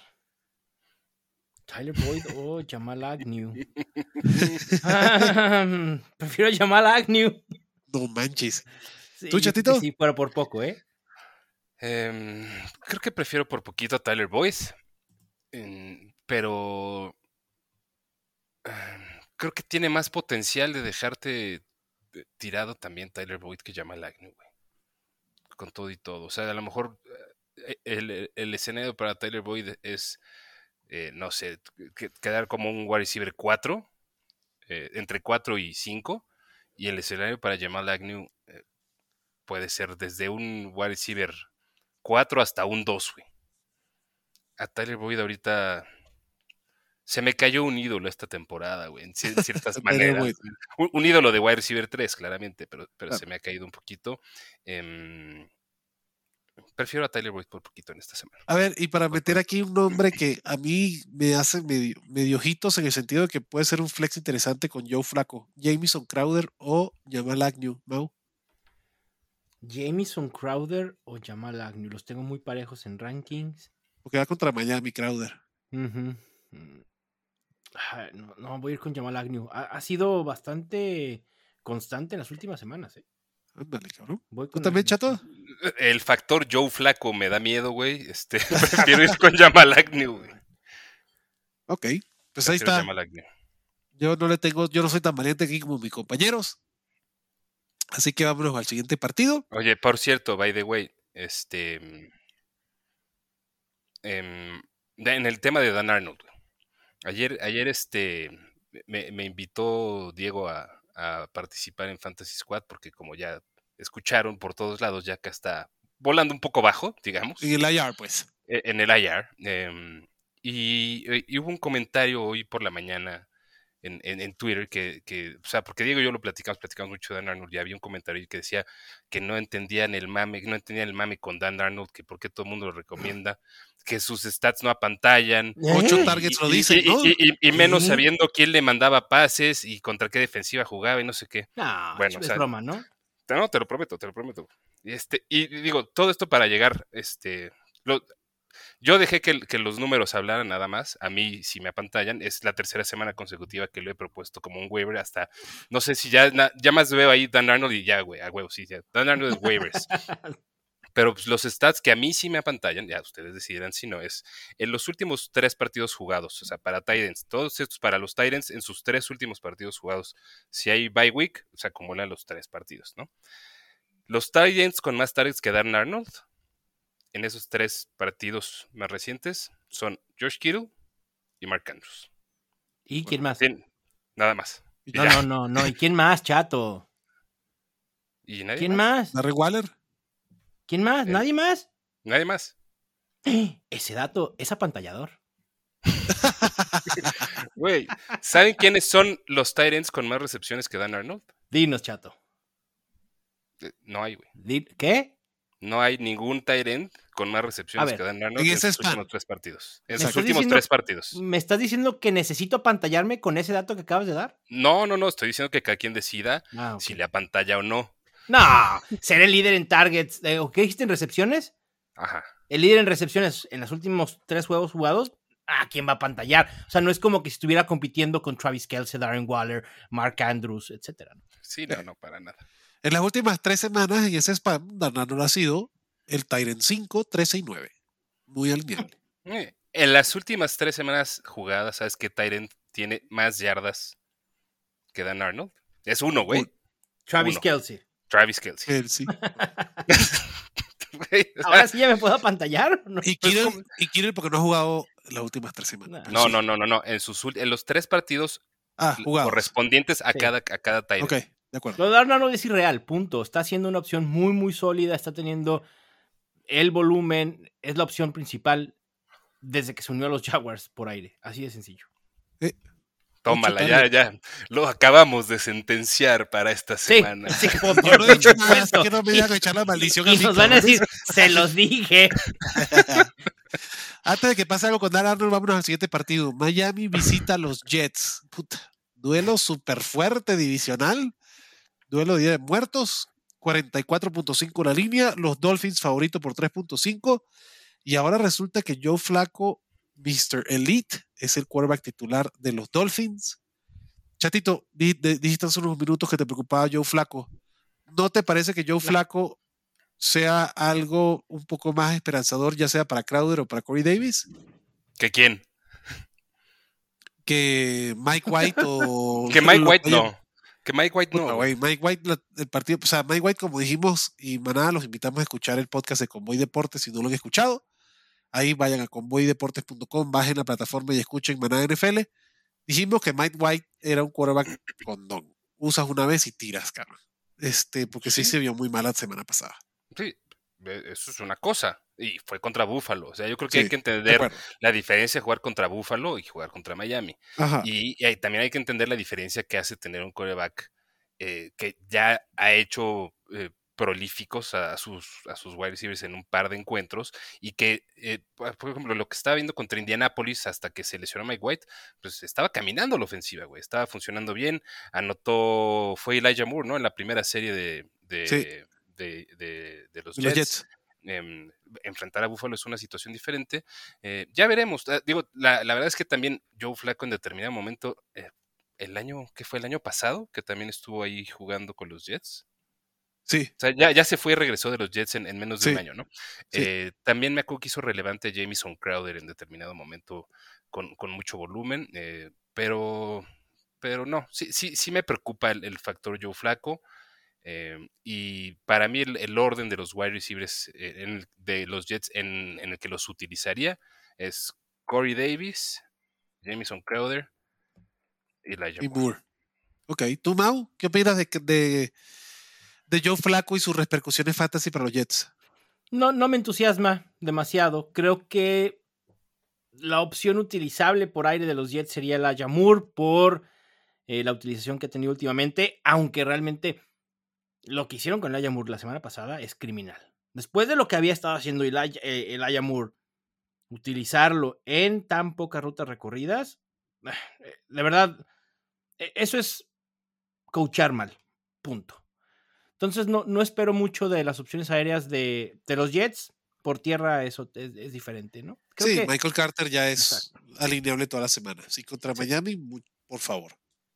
Tyler Boyd o Jamal Agnew. Prefiero a Jamal Agnew. No manches. Sí, ¿Tú, Chatito? Sí, pero por poco, ¿eh? Creo que prefiero por poquito a Tyler Boyd. Pero creo que tiene más potencial de dejarte tirado también Tyler Boyd que Jamal Agnew, güey. Con todo y todo. O sea, a lo mejor el escenario para Tyler Boyd es, no sé, quedar como un wide receiver 4, entre 4 y 5. Y el escenario para Jamal Agnew puede ser desde un wide receiver 4 hasta un 2, güey. A Tyler Boyd ahorita se me cayó un ídolo esta temporada, güey, en ciertas maneras. Un ídolo de wide receiver 3, claramente, pero claro, se me ha caído un poquito. Prefiero a Tyler Boyd por poquito en esta semana. A ver, y para meter aquí un nombre que a mí me hace medio ojitos en el sentido de que puede ser un flex interesante con Joe Flacco, Jamison Crowder o Jamal Agnew, Mau. Jamison Crowder o Jamal Agnew, los tengo muy parejos en rankings. Porque va contra Miami, Crowder. No, voy a ir con Jamal Agnew. Ha sido bastante constante en las últimas semanas, ¿eh? Ándale, cabrón. Voy ¿Tú también, Chato? El factor Joe Flacco me da miedo, güey. Prefiero ir con Jamal Agnew, güey. Ok, pues ahí está. Yo no soy tan valiente aquí como mis compañeros. Así que vámonos al siguiente partido. Oye, por cierto, by the way, en el tema de Dan Arnold, ayer me invitó Diego a participar en Fantasy Squad porque como ya escucharon por todos lados, ya acá está volando un poco bajo, digamos. En el IR, pues. En el IR. Y hubo un comentario hoy por la mañana en Twitter o sea, porque Diego y yo lo platicamos mucho de Dan Arnold, y había un comentario que decía que no entendían el mame con Dan Arnold, que por qué todo el mundo lo recomienda, que sus stats no apantallan. 8 targets lo dicen, ¿no? Y menos sabiendo quién le mandaba pases y contra qué defensiva jugaba y no sé qué. No, bueno, es broma, ¿no? No, te lo prometo. Y digo, todo esto para llegar, yo dejé que los números hablaran nada más. A mí, si me apantallan, es la tercera semana consecutiva que lo he propuesto como un waiver. Hasta, no sé si ya más veo ahí Dan Arnold y ya, güey, a huevo, sí, ya. Dan Arnold es waivers. Pero pues, los stats que a mí sí me apantallan, ya ustedes decidirán si no, es en los últimos 3 partidos jugados, o sea, para tight ends, todos estos para los tight ends en sus 3 últimos partidos jugados. Si hay bye week, se acumulan los 3 partidos, ¿no? Los tight ends con más targets que Dan Arnold en esos 3 partidos más recientes son Josh Kittle y Mark Andrews. ¿Y quién más? Nada más. No. ¿Y quién más, Chato? ¿Y nadie ¿Quién más? ¿Darren Waller? ¿Quién más? ¿Nadie más? Nadie más. Ese dato es apantallador. Güey, ¿saben quiénes son los tight ends con más recepciones que Dan Arnold? Dinos, Chato. No hay, güey. ¿Qué? No hay ningún tight end con más recepciones que Dan Arnold en sus últimos 3 partidos. En sus últimos 3 partidos. ¿Me estás diciendo que necesito apantallarme con ese dato que acabas de dar? No. Estoy diciendo que cada quien decida si le apantalla o no. No, ser el líder en targets. ¿O qué dijiste en recepciones? Ajá. El líder en recepciones en los últimos 3 juegos jugados. ¿Quién va a apantallar? O sea, no es como que estuviera compitiendo con Travis Kelce, Darren Waller, Mark Andrews, etcétera. Sí, no, para nada. En las últimas 3 semanas en ese spam, Dan Arnold ha sido el Tyrant 5, 13 y 9. Muy alineable. En las últimas 3 semanas jugadas, ¿sabes qué Tyrant tiene más yardas que Dan Arnold? Es uno, güey. Travis Kelce. Sí. Ahora sí ya me puedo apantallar. ¿No? Y Kittle porque no ha jugado las últimas 3 semanas. No. En los 3 partidos correspondientes a cada Tyrant. Ok, de acuerdo. Lo de Arnold es irreal, punto. Está siendo una opción muy, muy sólida. Está teniendo el volumen. Es la opción principal desde que se unió a los Jaguars por aire. Así de sencillo. Tómala, ya. Lo acabamos de sentenciar para esta semana. Sí, Yo no he dicho nada, así supuesto. que no me digan a echar la maldición a Y mí, nos van a cabrones. decir, se los dije. Antes de que pase algo con Dan Arnold, vámonos al siguiente partido. Miami visita a los Jets. Puta, duelo súper fuerte divisional. Duelo de Día de Muertos. 44.5 la línea. Los Dolphins favoritos por 3.5. Y ahora resulta que Joe Flacco, Mr. Elite, es el quarterback titular de los Dolphins. Chatito, dijiste hace unos minutos que te preocupaba Joe Flacco. ¿No te parece que Joe Flacco sea algo un poco más esperanzador, ya sea para Crowder o para Corey Davis? ¿Que quién? Que Mike White o... Que Mike White no. Que Mike White no. Puta, güey, Mike White, el partido, o sea, Mike White, como dijimos, y manada, los invitamos a escuchar el podcast de Convoy Deportes si no lo han escuchado. Ahí vayan a convoydeportes.com, bajen la plataforma y escuchen Manada NFL. Dijimos que Mike White era un quarterback con don. Usas una vez y tiras, cabrón. Porque sí se vio muy mal la semana pasada. Sí, eso es una cosa. Y fue contra Buffalo. O sea, yo creo que Sí, hay que de entender acuerdo. la diferencia de jugar contra Buffalo y jugar contra Miami. Ajá. Y también hay que entender la diferencia que hace tener un quarterback que ya ha hecho prolíficos a sus wide receivers en un par de encuentros y que, por ejemplo, lo que estaba viendo contra Indianapolis hasta que se lesionó Mike White, pues estaba caminando la ofensiva, güey, estaba funcionando bien, fue Elijah Moore, ¿no? En la primera serie de los Jets. Enfrentar a Buffalo es una situación diferente. Ya veremos. Digo, la verdad es que también Joe Flacco en determinado momento, ¿qué fue el año pasado? Que también estuvo ahí jugando con los Jets. Sí. O sea, ya se fue y regresó de los Jets en menos de un año, ¿no? Sí. También me acuerdo que hizo relevante Jamison Crowder en determinado momento con mucho volumen, pero no, sí me preocupa el factor Joe Flacco. Y para mí el orden de los wide receivers de los Jets en el que los utilizaría es Corey Davis, Jamison Crowder y Elijah Moore. Ok, ¿tú, Mau? ¿Qué opinas de Joe Flacco y sus repercusiones fantasy para los Jets? No me entusiasma demasiado. Creo que la opción utilizable por aire de los Jets sería Elijah Moore por la utilización que ha tenido últimamente, aunque realmente lo que hicieron con Elijah Moore la semana pasada es criminal. Después de lo que había estado haciendo Elijah Moore, utilizarlo en tan pocas rutas recorridas, de verdad, eso es coachar mal, punto. Entonces no espero mucho de las opciones aéreas de los Jets. Por tierra eso es diferente, ¿no? Creo que Michael Carter ya es alineable toda la semana. Sí, contra Miami, por favor.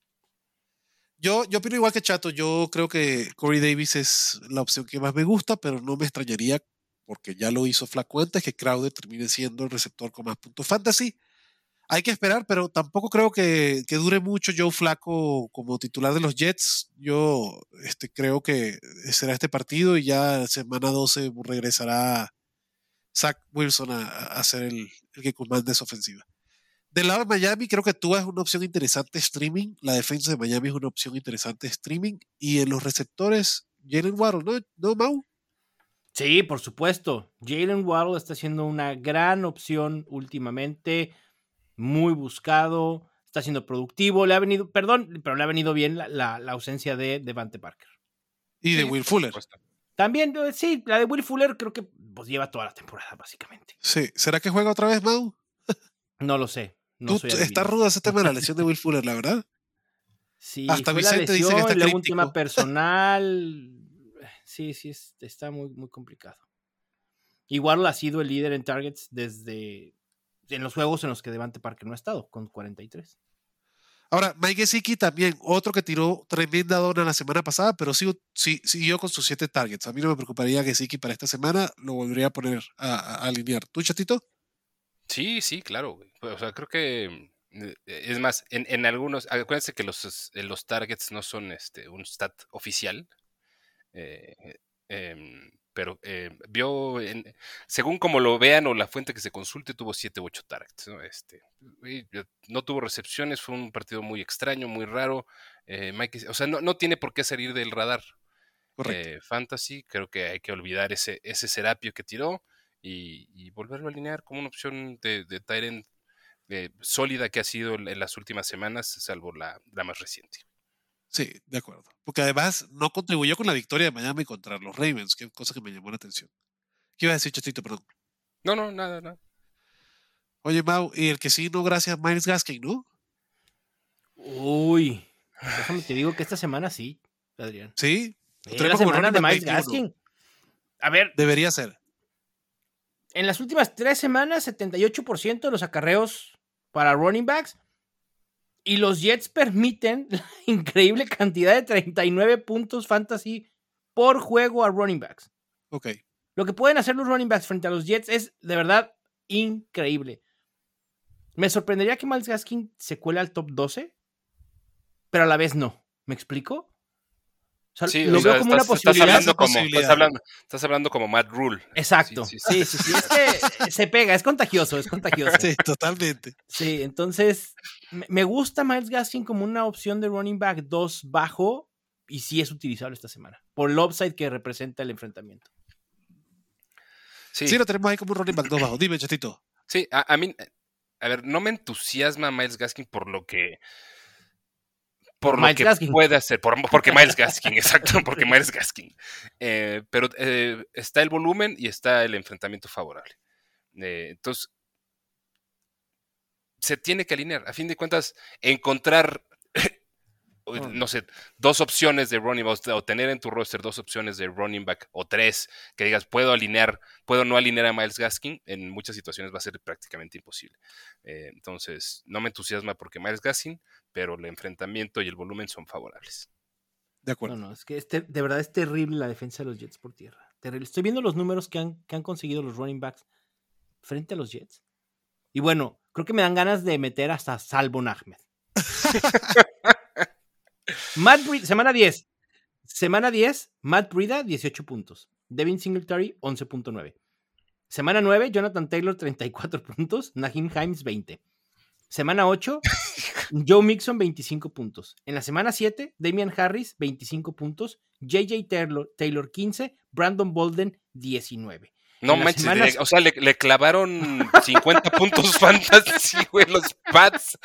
Yo opino igual que Chato. Yo creo que Corey Davis es la opción que más me gusta, pero no me extrañaría, porque ya lo hizo Flacco antes, que Crowder termine siendo el receptor con más puntos fantasy. Hay que esperar, pero tampoco creo que dure mucho Joe Flacco como titular de los Jets. Yo creo que será este partido y ya semana 12 regresará Zach Wilson a ser el que comanda esa ofensiva. Del lado de Miami, creo que Tua es una opción interesante streaming. La defensa de Miami es una opción interesante streaming. Y en los receptores, Jalen Waddle, ¿no, Mau? Sí, por supuesto. Jalen Waddle está siendo una gran opción últimamente. Muy buscado, está siendo productivo, le ha venido bien la ausencia de Devante Parker. Y de Will Fuller. También, sí, la de Will Fuller creo que pues lleva toda la temporada, básicamente. Sí, ¿será que juega otra vez, Mau? No lo sé. Está rudo ese tema de la lesión de Will Fuller, la verdad. Sí, hasta fue Vicente la lesión, dice que está y luego crítico. un tema personal. Sí, está muy, muy complicado. Igual ha sido el líder en targets en los juegos en los que Devante Parker no ha estado, con 43. Ahora, Mike Gesicki también, otro que tiró tremenda dona la semana pasada, pero siguió con sus 7 targets. A mí no me preocuparía Gesicki para esta semana, lo volvería a poner a alinear. ¿Tú, Chatito? Sí, claro. O sea, creo que es más, en algunos, acuérdense que los targets no son un stat oficial. Pero según como lo vean o la fuente que se consulte, tuvo 7 u 8 targets, ¿no? No tuvo recepciones, fue un partido muy extraño, muy raro. Mike, o sea, no tiene por qué salir del radar. Fantasy, creo que hay que olvidar ese Serapio que tiró y volverlo a alinear como una opción de tight end sólida que ha sido en las últimas semanas, salvo la más reciente. Sí, de acuerdo. Porque además no contribuyó con la victoria de Miami contra los Ravens, que es cosa que me llamó la atención. ¿Qué iba a decir, Chatito? Perdón. No, nada. Oye, Mau, y el que sí, no, gracias, Miles Gaskin, ¿no? Uy, déjame te digo que esta semana sí, Adrián. Sí. Es la semana de Miles Gaskin. A ver. Debería ser. En las últimas 3 semanas, 78% de los acarreos para running backs. Y los Jets permiten la increíble cantidad de 39 puntos fantasy por juego a running backs. Ok. Lo que pueden hacer los running backs frente a los Jets es de verdad increíble. Me sorprendería que Miles Gaskin se cuele al top 12, pero a la vez no. ¿Me explico? O sea, sí, lo veo como una posibilidad. Estás hablando como Matt Rule. Exacto. Sí. Es que se pega, es contagioso. Sí, totalmente. Sí, entonces me gusta Miles Gaskin como una opción de running back 2 bajo y sí es utilizable esta semana por el upside que representa el enfrentamiento. Sí, lo tenemos ahí como un running back 2 bajo. Dime, Chatito. Sí, a mí, a ver, no me entusiasma Miles Gaskin por lo que puede hacer, porque Miles Gaskin, exacto, porque Miles Gaskin. Pero está el volumen y está el enfrentamiento favorable. Entonces, se tiene que alinear. A fin de cuentas, encontrar, no sé, 2 opciones de running back, o tener en tu roster 2 opciones de running back, o 3, que digas, puedo no alinear a Miles Gaskin, en muchas situaciones va a ser prácticamente imposible. Entonces, no me entusiasma porque Miles Gaskin, pero el enfrentamiento y el volumen son favorables. De acuerdo. No, es que de verdad es terrible la defensa de los Jets por tierra. Terrible. Estoy viendo los números que han conseguido los running backs frente a los Jets. Y bueno, creo que me dan ganas de meter hasta Salvon Ahmed. Semana 10. Semana 10, Matt Breida, 18 puntos. Devin Singletary, 11.9. Semana 9, Jonathan Taylor, 34 puntos. Naheem Hines, 20. Semana 8, Joe Mixon, 25 puntos. En la semana 7, Damian Harris, 25 puntos. JJ Taylor 15. Brandon Bolden, 19. No manches, o sea, le clavaron 50 puntos fantasy, güey, los Pats.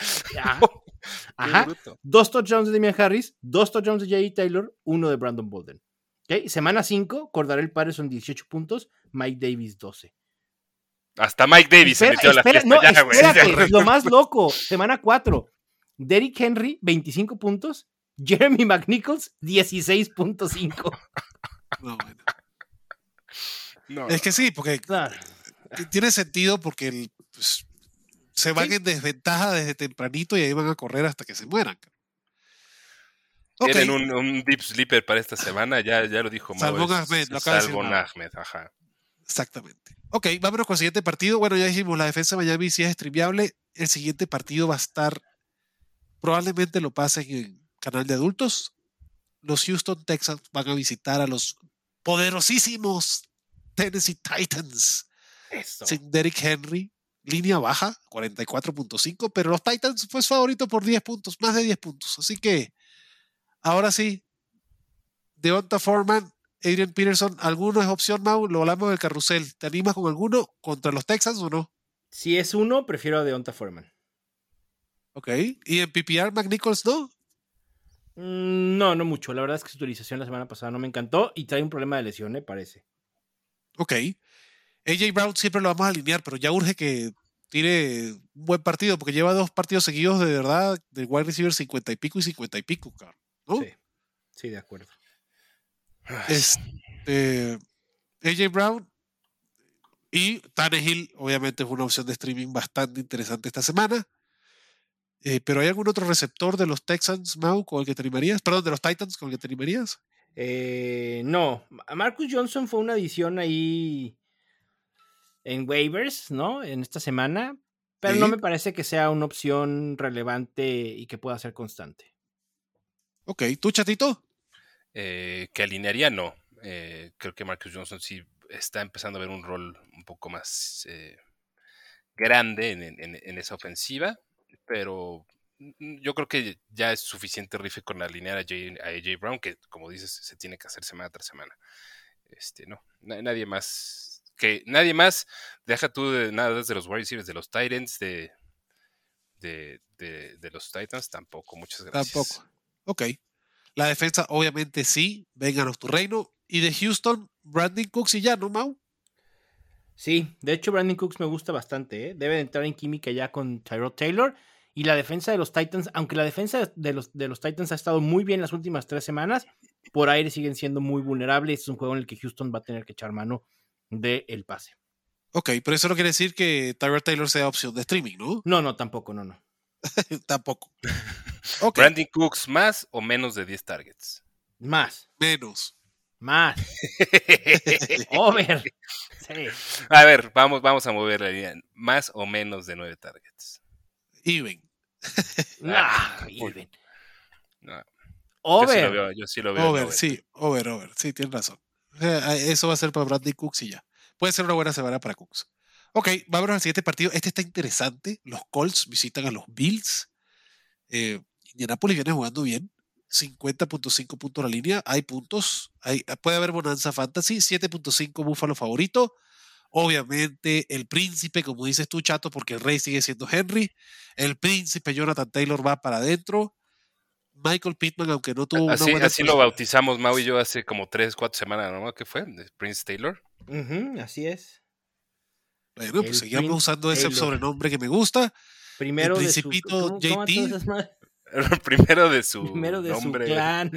Ajá. 2 touchdowns de Damian Harris, 2 touchdowns de JJ Taylor, 1 de Brandon Bolden. ¿Okay? Semana 5, Cordarrelle Patterson, 18 puntos. Mike Davis, 12. Hasta Mike Davis se metió a la fiesta. No, ya, espérate, lo más loco. Semana 4, Derrick Henry, 25 puntos. Jeremy McNichols, 16.5. No, bueno. No. Es que sí, porque tiene sentido porque se van en desventaja desde tempranito y ahí van a correr hasta que se mueran. Tienen un deep sleeper para esta semana, ya lo dijo Salvon Ahmed, lo acaba de decir. Salvon Ahmed, ajá. Exactamente. Ok, vámonos con el siguiente partido. Bueno, ya dijimos, la defensa de Miami sí es streameable. El siguiente partido va a estar, probablemente lo pasen en canal de adultos. Los Houston Texans van a visitar a los poderosísimos Tennessee Titans. Eso. Sin Derrick Henry, línea baja, 44.5, pero los Titans fue favorito por 10 puntos, más de 10 puntos. Así que, ahora sí, Deonta Foreman, Adrian Peterson, ¿alguno es opción, Mau? Lo hablamos del carrusel. ¿Te animas con alguno contra los Texans o no? Si es uno, prefiero a Deonta Foreman. Ok. ¿Y en PPR McNichols no? No mucho. La verdad es que su utilización la semana pasada no me encantó y trae un problema de lesión, parece. Ok. AJ Brown siempre lo vamos a alinear, pero ya urge que tire un buen partido, porque lleva 2 partidos seguidos de verdad del wide receiver 50 y pico y 50 y pico, cabrón, ¿no? Sí, de acuerdo. AJ Brown y Tannehill, obviamente, es una opción de streaming bastante interesante esta semana. ¿Pero hay algún otro receptor de los Texans, Mau, con el que te animarías? Perdón, de los Titans, con el que te animarías. No. Marcus Johnson fue una adición ahí en waivers, ¿no? En esta semana. Pero no me parece que sea una opción relevante y que pueda ser constante. Ok, ¿tú, Chatito? Que alinearía, no. Creo que Marcus Johnson sí está empezando a ver un rol un poco más grande en esa ofensiva, pero yo creo que ya es suficiente rifle con alinear a AJ Brown, que como dices, se tiene que hacer semana tras semana. No, nadie más, deja tú de nada de los wide receivers, de los tight ends, de de los Titans, tampoco. Muchas gracias. Tampoco. Ok. La defensa, obviamente, sí. Vengan a tu reino. Y de Houston, Brandon Cooks y ya, ¿no, Mau? Sí, de hecho Brandon Cooks me gusta bastante, ¿eh? Debe de entrar en química ya con Tyrod Taylor. Y la defensa de los Titans, aunque la defensa de los Titans ha estado muy bien las últimas 3 semanas, por aire siguen siendo muy vulnerables. Es un juego en el que Houston va a tener que echar mano del pase. Ok, pero eso no quiere decir que Tyrod Taylor sea opción de streaming, ¿no? No, tampoco, no. Tampoco. Ok. Brandon Cooks, ¿más o menos de 10 targets? Más. Menos. Over. Sí. A ver, vamos a mover la línea. ¿Más o menos de 9 targets? Even. Even. No. Over. Yo sí lo veo. Over, sí. Over. Sí, tienes razón. Eso va a ser para Brandon Cooks y ya. Puede ser una buena semana para Cooks. Ok, vámonos al siguiente partido. Este está interesante. Los Colts visitan a los Bills. Indianapolis viene jugando bien. 50.5 puntos la línea. Hay puntos. Puede haber bonanza fantasy. 7.5 Búfalo favorito. Obviamente el príncipe, como dices tú, Chato, porque el rey sigue siendo Henry. El príncipe Jonathan Taylor va para adentro. Michael Pittman, aunque no tuvo una buena... Así lo bautizamos Mau y yo hace como 3-4 semanas, ¿no? ¿Qué fue? ¿De Prince Taylor? Así es. Bueno, pues seguíamos usando ese sobrenombre que me gusta. Primero el principito de su... JT. Primero de su nombre. Su clan.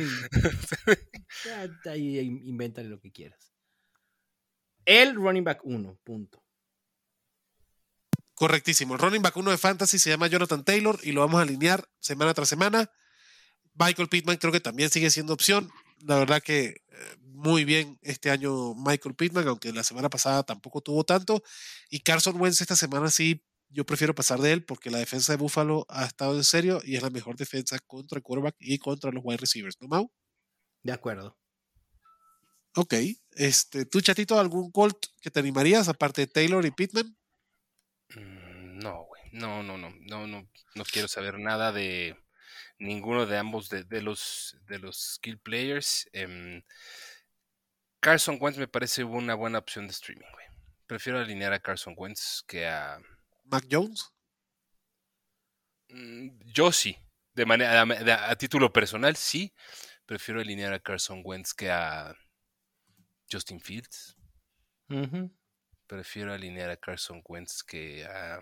Ahí invéntale lo que quieras. El running back 1, punto. Correctísimo. El running back 1 de Fantasy se llama Jonathan Taylor y lo vamos a alinear semana tras semana. Michael Pittman creo que también sigue siendo opción. La verdad que muy bien este año Michael Pittman, aunque la semana pasada tampoco tuvo tanto. Y Carson Wentz esta semana sí, yo prefiero pasar de él porque la defensa de Buffalo ha estado en serio y es la mejor defensa contra el quarterback y contra los wide receivers, ¿no, Mau? De acuerdo. Ok. ¿Tú, Chatito, algún Colt que te animarías aparte de Taylor y Pittman? No, güey. No quiero saber nada de ninguno de ambos de los skill players. Carson Wentz me parece una buena opción de streaming, güey. Prefiero alinear a Carson Wentz que a Mac Jones. Yo sí, a título personal sí, prefiero alinear a Carson Wentz que a Justin Fields. Prefiero alinear a Carson Wentz que a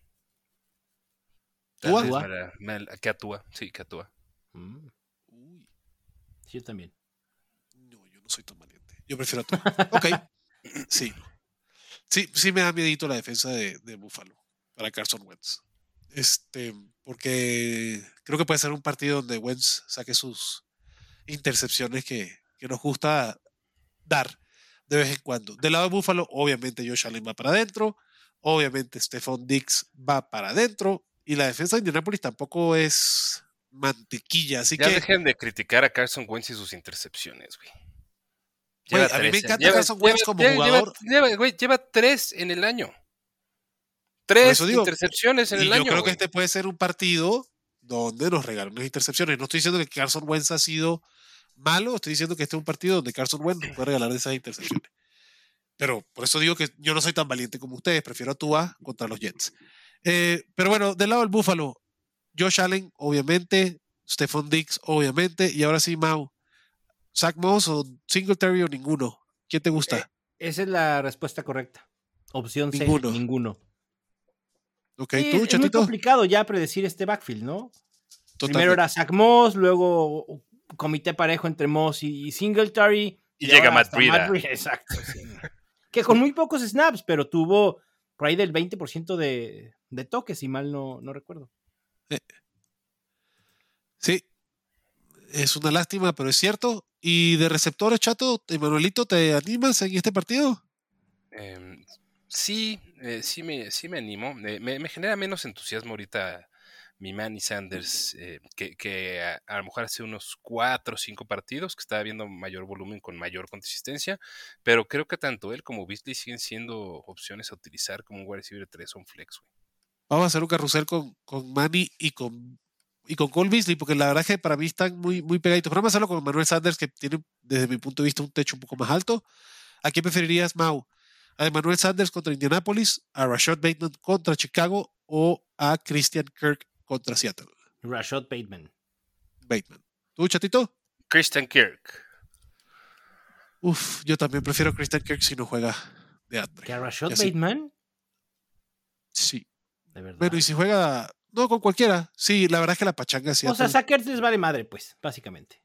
¿Tua? Que a Tua, sí, que a Tua. Uy. Sí, yo también. No, yo no soy tan valiente. Yo prefiero a Tua. Ok. Sí. Sí me da miedito la defensa de Buffalo para Carson Wentz. Porque creo que puede ser un partido donde Wentz saque sus intercepciones que nos gusta dar de vez en cuando. Del lado de Buffalo, obviamente Josh Allen va para adentro, obviamente Stephon Diggs va para adentro, y la defensa de Indianapolis tampoco es mantequilla, así ya que... dejen de criticar a Carson Wentz y sus intercepciones, güey. A mí me encanta Carson Wentz como jugador. Lleva 3 en el año. 3 intercepciones en el año. Yo creo que este puede ser un partido donde nos regalan unas intercepciones. No estoy diciendo que Carson Wentz ha sido malo, estoy diciendo que este es un partido donde Carson Wentz nos puede regalar esas intercepciones. Pero por eso digo que yo no soy tan valiente como ustedes, prefiero a Tua contra los Jets. Pero bueno, del lado del Buffalo, Josh Allen, obviamente, Stephon Diggs, obviamente, y ahora sí, Mau, Zach Moss o Singletary o ninguno. ¿Quién te gusta? Esa es la respuesta correcta. Opción C, ninguno. Ok, sí, ¿tú, es Chatito? muy complicado ya predecir este backfield, ¿no? Totalmente. Primero era Zach Moss, luego comité parejo entre Moss y Singletary. Y llega Matt Breida. Exacto. Sí. Que con muy pocos snaps, pero tuvo por ahí del 20% de toques, si mal no recuerdo. Sí, es una lástima, pero es cierto. ¿Y de receptores, Chato, Emanuelito, te animas en este partido? Sí me animo. Me genera menos entusiasmo ahorita mi Manny Sanders que a lo mejor hace unos 4 o 5 partidos que estaba viendo mayor volumen con mayor consistencia, pero creo que tanto él como Beasley siguen siendo opciones a utilizar como un wide receiver 3 o un flex, güey. Vamos a hacer un carrusel con Manny y con Cole Beasley, porque la verdad es que para mí están muy, muy pegaditos. Pero vamos a hacerlo con Manuel Sanders, que tiene, desde mi punto de vista, un techo un poco más alto. ¿A quién preferirías, Mau? ¿A Manuel Sanders contra Indianapolis, a Rashad Bateman contra Chicago o a Christian Kirk contra Seattle. Rashad Bateman. ¿Tú, Chatito? Christian Kirk. Uf, yo también prefiero Christian Kirk si no juega de Andre. ¿Que a Rashad Ya sí. Bateman? Sí. De verdad. Bueno, y si juega... No, con cualquiera. Sí, la verdad es que la pachanga de O sea, Seattle... Zach Ertz les vale madre, pues, básicamente.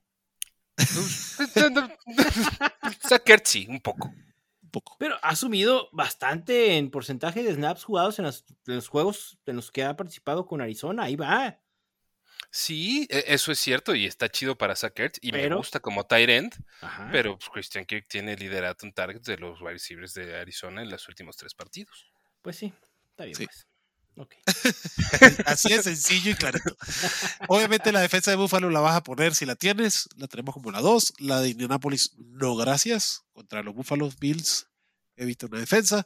Sackert sí, un poco. un poco. Pero ha subido bastante en porcentaje de snaps jugados en los juegos en los que ha participado con Arizona. Ahí va. Sí, eso es cierto y está chido para Sackert y me Pero- gusta como tight end, Ajá. pero pues, Christian Kirk tiene liderato en targets de los wide receivers de Arizona en los últimos 3 partidos. Pues sí, está bien, Sí. pues. Ok. Así de sencillo y clarito. Obviamente la defensa de Buffalo la vas a poner si la tienes. La tenemos como la 2. La de Indianapolis, no gracias. Contra los Buffalo Bills evita una defensa.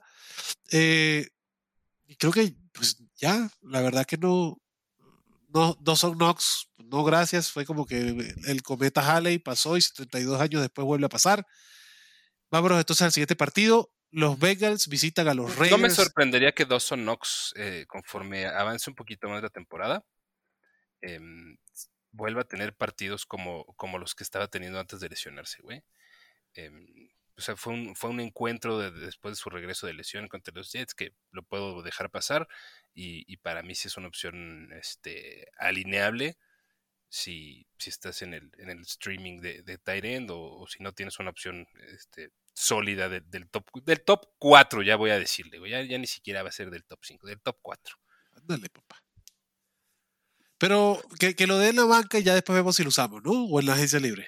Y creo que pues ya, la verdad que no Dawson Knox, no gracias. Fue como que el cometa Halley pasó y 72 años después vuelve a pasar. Vámonos entonces al siguiente partido. Los Bengals visitan a los Raiders. No me sorprendería que Dawson Knox, conforme avance un poquito más la temporada, vuelva a tener partidos como los que estaba teniendo antes de lesionarse, güey. O sea, fue un encuentro después de su regreso de lesión contra los Jets que lo puedo dejar pasar y para mí sí es una opción alineable si estás en el streaming de tight end o si no tienes una opción sólida del top 4, ya voy a decirle, güey. Ya ni siquiera va a ser del top 5, del top 4. Ándale, papá. Pero que lo dé en la banca y ya después vemos si lo usamos, ¿no? O en la agencia libre.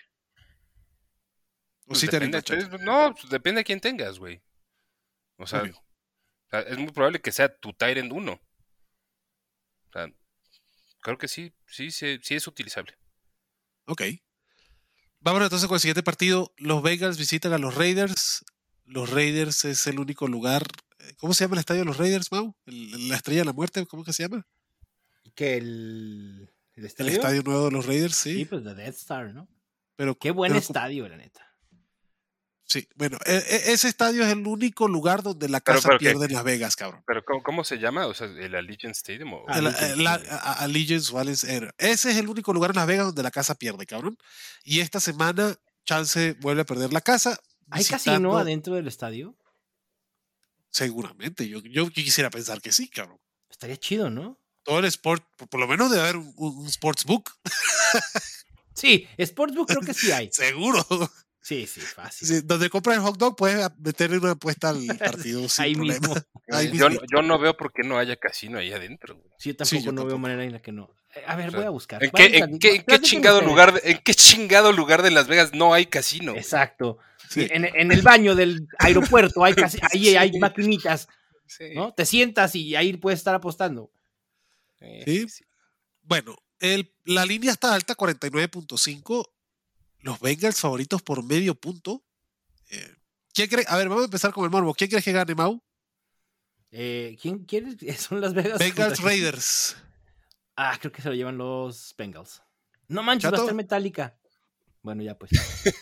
O Pues sí te depende, animas, Chato. no, pues depende de quién tengas, güey. O sea, Obvio. es muy probable que sea tu tight end 1. O sea, creo que sí es utilizable. Ok. Vámonos entonces con el siguiente partido. Los Bengals visitan a los Raiders. Los Raiders es el único lugar. ¿Cómo se llama el estadio de los Raiders, Mau? La Estrella de la Muerte, ¿cómo que se llama? ¿Que el El estadio? estadio nuevo de los Raiders, sí. Sí, pues de Death Star, ¿no? Pero, Qué buen pero- estadio, la neta. Sí, bueno, ese estadio es el único lugar donde la casa pero pierde en Las Vegas, cabrón. Pero ¿cómo se llama? O sea, ¿el Allegiant Stadium? O... Allegiance o Allianz Air. Ese es el único lugar en Las Vegas donde la casa pierde, cabrón. Y esta semana, Chance vuelve a perder la casa. ¿Hay visitando- casino adentro del estadio? Seguramente. Yo quisiera pensar que sí, cabrón. Estaría chido, ¿no? Todo el sport, por lo menos debe haber un sportsbook. Sí, Sportsbook creo que sí hay. Seguro. Sí, fácil. Sí, donde compras el hot dog puedes meterle una apuesta al partido sin Ahí problema. mismo. Ahí Yo, mismo. yo no veo por qué no haya casino ahí adentro, güey. Sí, yo tampoco yo no veo tampoco. manera en la que no. A ver, O sea, voy a buscar. ¿En Voy a qué, buscar. en qué Platiquen chingado ustedes. ¿En qué chingado lugar de Las Vegas no hay casino? Güey? Exacto. Sí. En el baño del aeropuerto hay ahí hay maquinitas, Sí. ¿no? Te sientas y ahí puedes estar apostando. Sí. Bueno, la línea está alta, 49.5. Los Bengals favoritos por medio punto. ¿Quién cree? A ver, vamos a empezar con el morbo. ¿Quién crees que gane, Mau? ¿Quién quiere? Son Las Vegas. Bengals contra- Raiders. Ah, creo que se lo llevan los Bengals. No manches, va a ¿Chato? estar Metallica. Bueno, ya pues.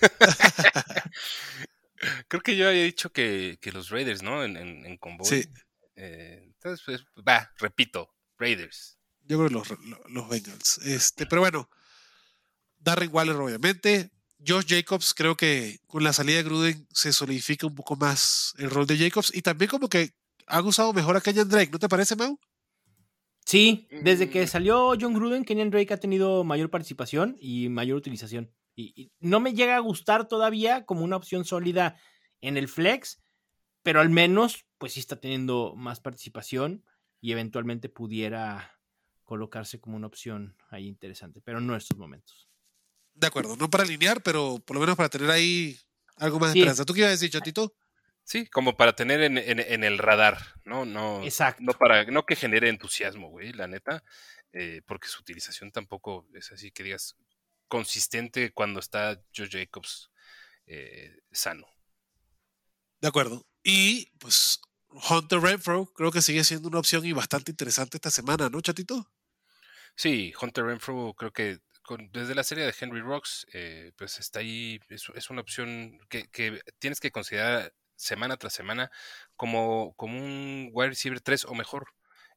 Creo que yo había dicho que los Raiders, ¿no? En convoy. Sí. Entonces, pues, repito, Raiders. Yo creo que los Bengals. Pero bueno, Darren Waller, obviamente. Josh Jacobs, creo que con la salida de Gruden se solidifica un poco más el rol de Jacobs. Y también como que han usado mejor a Kenyan Drake, ¿no te parece, Mau? Sí, desde que salió John Gruden, Kenyan Drake ha tenido mayor participación y mayor utilización. Y no me llega a gustar todavía como una opción sólida en el flex, pero al menos pues sí está teniendo más participación y eventualmente pudiera colocarse como una opción ahí interesante, pero no en estos momentos. De acuerdo, no para alinear, pero por lo menos para tener ahí algo más de Sí. esperanza. ¿Tú qué ibas a decir, Chatito? Sí, como para tener en el radar, ¿no? Exacto. No que genere entusiasmo, güey, la neta, porque su utilización tampoco es así que digas consistente cuando está Joe Jacobs sano. De acuerdo. Y pues Hunter Renfro creo que sigue siendo una opción y bastante interesante esta semana, ¿no, Chatito? Sí, Hunter Renfrow creo que desde la serie de Henry Rocks, pues está ahí, es una opción que tienes que considerar semana tras semana como un wide receiver 3 o mejor.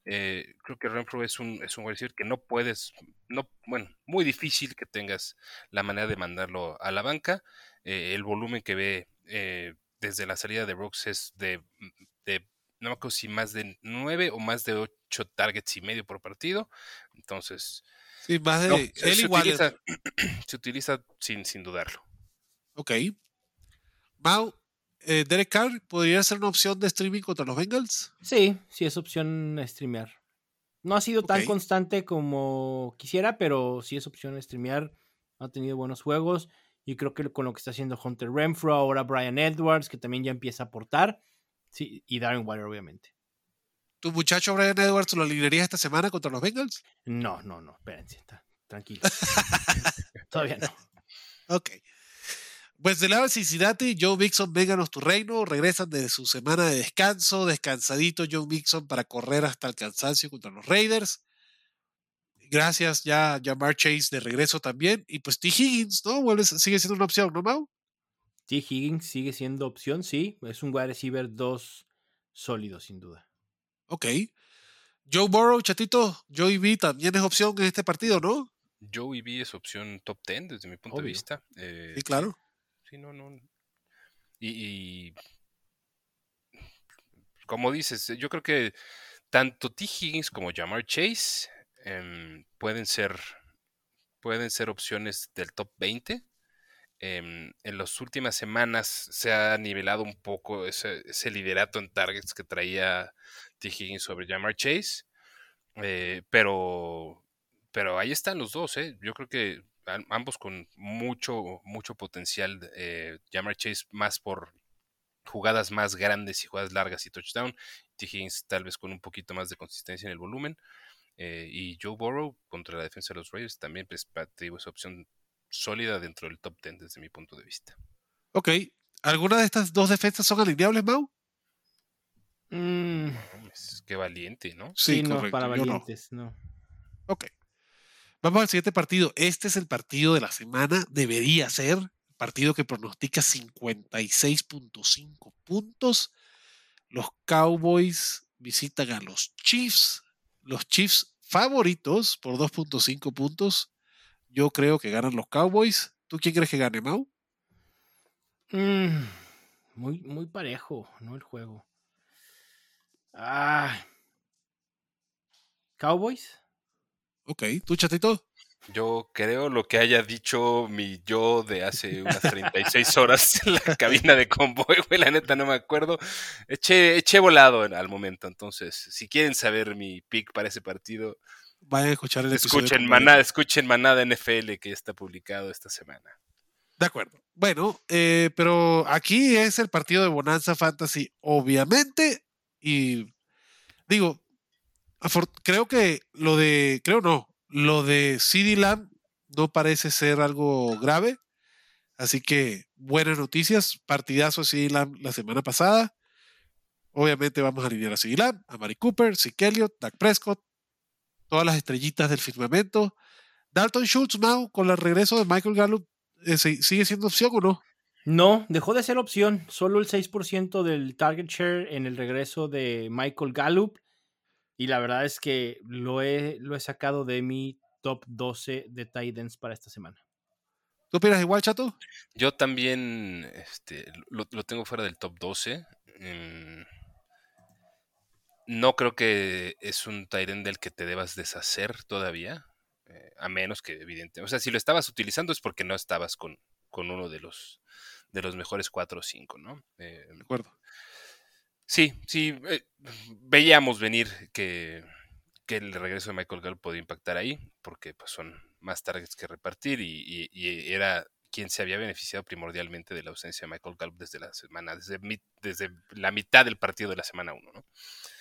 Creo que Renfro es un wide receiver que no puedes, bueno, muy difícil que tengas la manera de mandarlo a la banca. El volumen que ve desde la salida de Brooks es no me acuerdo si más de 9 o más de 8 targets y medio por partido. Entonces, Sí, más no, de él igual. se utiliza sin dudarlo. Ok. Mau, Derek Carr podría ser una opción de streaming contra los Bengals. Sí, sí es opción streamear. No ha sido tan Ok. constante como quisiera, pero sí es opción streamear. Ha tenido buenos juegos y creo que con lo que está haciendo Hunter Renfrow, ahora Brian Edwards, que también ya empieza a aportar, sí, y Darren Waller, obviamente. ¿Tu muchacho Brian Edwards lo alinearías esta semana contra los Bengals? No, espérense, tranquilos. Todavía no. Ok. Pues del lado de Cincinnati, Joe Mixon, vénganos tu reino. Regresan de su semana de descanso, descansadito Joe Mixon para correr hasta el cansancio contra los Raiders. Gracias, ya Jamar Chase de regreso también. Y pues T. Higgins, ¿no? Sigue siendo una opción, ¿no, Mau? T. Higgins sigue siendo opción, sí. Es un wide receiver 2 sólido, sin duda. Ok. Joe Burrow, chatito, Joey B también es opción en este partido, ¿no? Joey B es opción top 10 desde mi punto de Obvio. vista. Sí, claro. Sí, no. Y como dices, yo creo que tanto T. Higgins como Jamar Chase pueden ser opciones del top 20. En las últimas semanas se ha nivelado un poco ese liderato en targets que traía T. Higgins sobre Jamar Chase. Pero ahí están los dos, ¿eh? Yo creo que ambos con mucho potencial. Jamar Chase más por jugadas más grandes y jugadas largas y touchdown. T. Higgins tal vez con un poquito más de consistencia en el volumen. Y Joe Burrow contra la defensa de los Raiders también, pues, te digo, es opción sólida dentro del top 10 desde mi punto de vista. Ok. ¿Alguna de estas dos defensas son alineables, Mau? Qué valiente, ¿no? Sí, no, correcto. para Yo valientes, no. Ok. Vamos al siguiente partido. Este es el partido de la semana. Debería ser. Partido que pronostica 56.5 puntos. Los Cowboys visitan a los Chiefs. Los Chiefs favoritos por 2.5 puntos. Yo creo que ganan los Cowboys. ¿Tú quién crees que gane, Mau? Muy parejo, ¿no? El juego. ¿Cowboys? Ok. ¿Tú, chatito? Yo creo lo que haya dicho mi yo de hace unas 36 horas en la cabina de convoy, güey, la neta no me acuerdo. Eché volado al momento, entonces, si quieren saber mi pick para ese partido, Vayan a escuchar el episodio escuchen Manada NFL que está publicado esta semana. De acuerdo. Bueno, pero aquí es el partido de Bonanza Fantasy, obviamente. Y digo, creo que lo de CeeDee Lamb no parece ser algo grave. Así que buenas noticias. Partidazo CeeDee Lamb la semana pasada. Obviamente vamos a alinear a CeeDee Lamb, a Mari Cooper, Zeke Elliott, Dak Prescott, todas las estrellitas del firmamento. Dalton Schultz, Mau, con el regreso de Michael Gallup, ¿sigue siendo opción o no? No, dejó de ser opción. Solo el 6% del target share en el regreso de Michael Gallup. Y la verdad es que lo he sacado de mi top 12 de tight ends para esta semana. ¿Tú opinas igual, chato? Yo también lo tengo fuera del top 12. No creo que es un tight end del que te debas deshacer todavía. A menos que evidentemente, o sea, si lo estabas utilizando es porque no estabas con uno de los mejores 4 o 5, ¿no? De acuerdo. Sí, veíamos venir que el regreso de Michael Gallup podía impactar ahí, porque pues son más targets que repartir y era quien se había beneficiado primordialmente de la ausencia de Michael Gallup desde la semana, desde la mitad del partido de la semana 1, ¿no?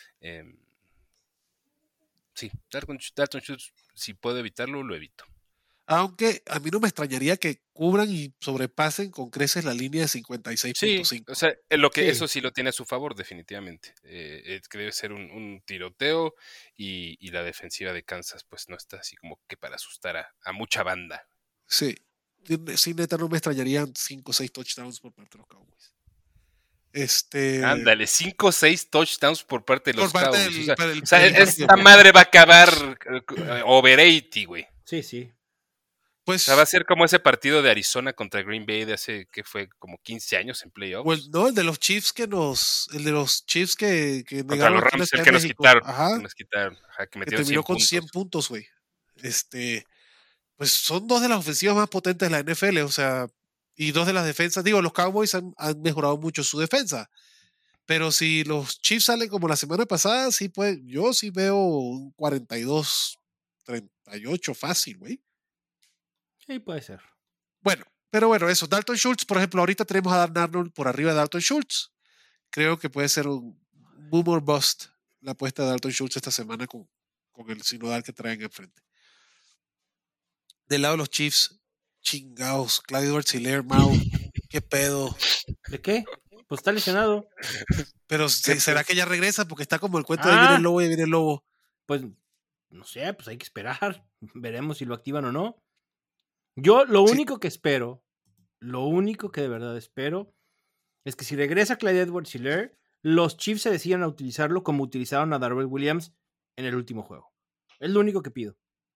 Sí, Dalton Schultz, si puedo evitarlo, lo evito. Aunque a mí no me extrañaría que cubran y sobrepasen con creces la línea de Sí, 56.5. o sea, Sí. eso sí lo tiene a su favor, definitivamente. Que debe ser un tiroteo y la defensiva de Kansas, pues no está así como que para asustar a mucha banda. Sí. Sí, neta, no me extrañarían 5 o 6 touchdowns por parte de los Cowboys. Ándale, 5 o 6 touchdowns por parte de los Por parte Cowboys. del Esta partido. madre va a acabar over 80, güey. Sí. Pues, O sea, va a ser como ese partido de Arizona contra Green Bay de hace, que fue como 15 años en playoffs. no, el de los Chiefs que Contra negaron los aquí en la Rams, Ciudad el de que nos México. quitaron. Ajá, Que nos quitaron. Ajá, que que metieron terminó 100 con 100 puntos. puntos, güey. Pues son dos de las ofensivas más potentes de la NFL, o sea, y dos de las defensas. Digo, los Cowboys han mejorado mucho su defensa. Pero si los Chiefs salen como la semana pasada, sí pues, yo sí veo un 42-38 fácil, güey. Sí, puede ser. Bueno, pero bueno, eso. Dalton Schultz, por ejemplo, ahorita tenemos a Dan Arnold por arriba de Dalton Schultz. Creo que puede ser un boom or bust la apuesta de Dalton Schultz esta semana con el sinodal que traen enfrente. Del lado de los Chiefs, chingados, Clyde Edwards-Helaire, Mau, qué pedo. ¿De qué? Pues está lesionado. Pero ¿será que ya regresa? Porque está como el cuento de ahí viene el lobo y viene el lobo. Pues no sé, pues hay que esperar. Veremos si lo activan o no. Yo lo único que espero, lo único que de verdad espero, es que si regresa Clyde Edwards-Helaire, los Chiefs se decidan a utilizarlo como utilizaron a Darrell Williams en el último juego. Es lo único que pido.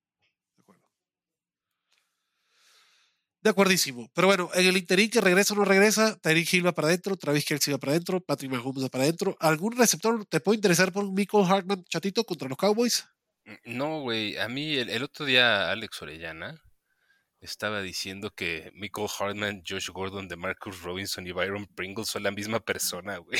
De acuerdísimo. Pero bueno, en el interín que regresa o no regresa, Tyreek Hill va para adentro, Travis Kelce va para adentro, Patrick Mahomes va para adentro. ¿Algún receptor te puede interesar por un Mecole Hardman chatito contra los Cowboys? No, güey. A mí el otro día Alex Orellana estaba diciendo que Mecole Hardman, Josh Gordon, DeMarcus Robinson y Byron Pringle son la misma persona, güey.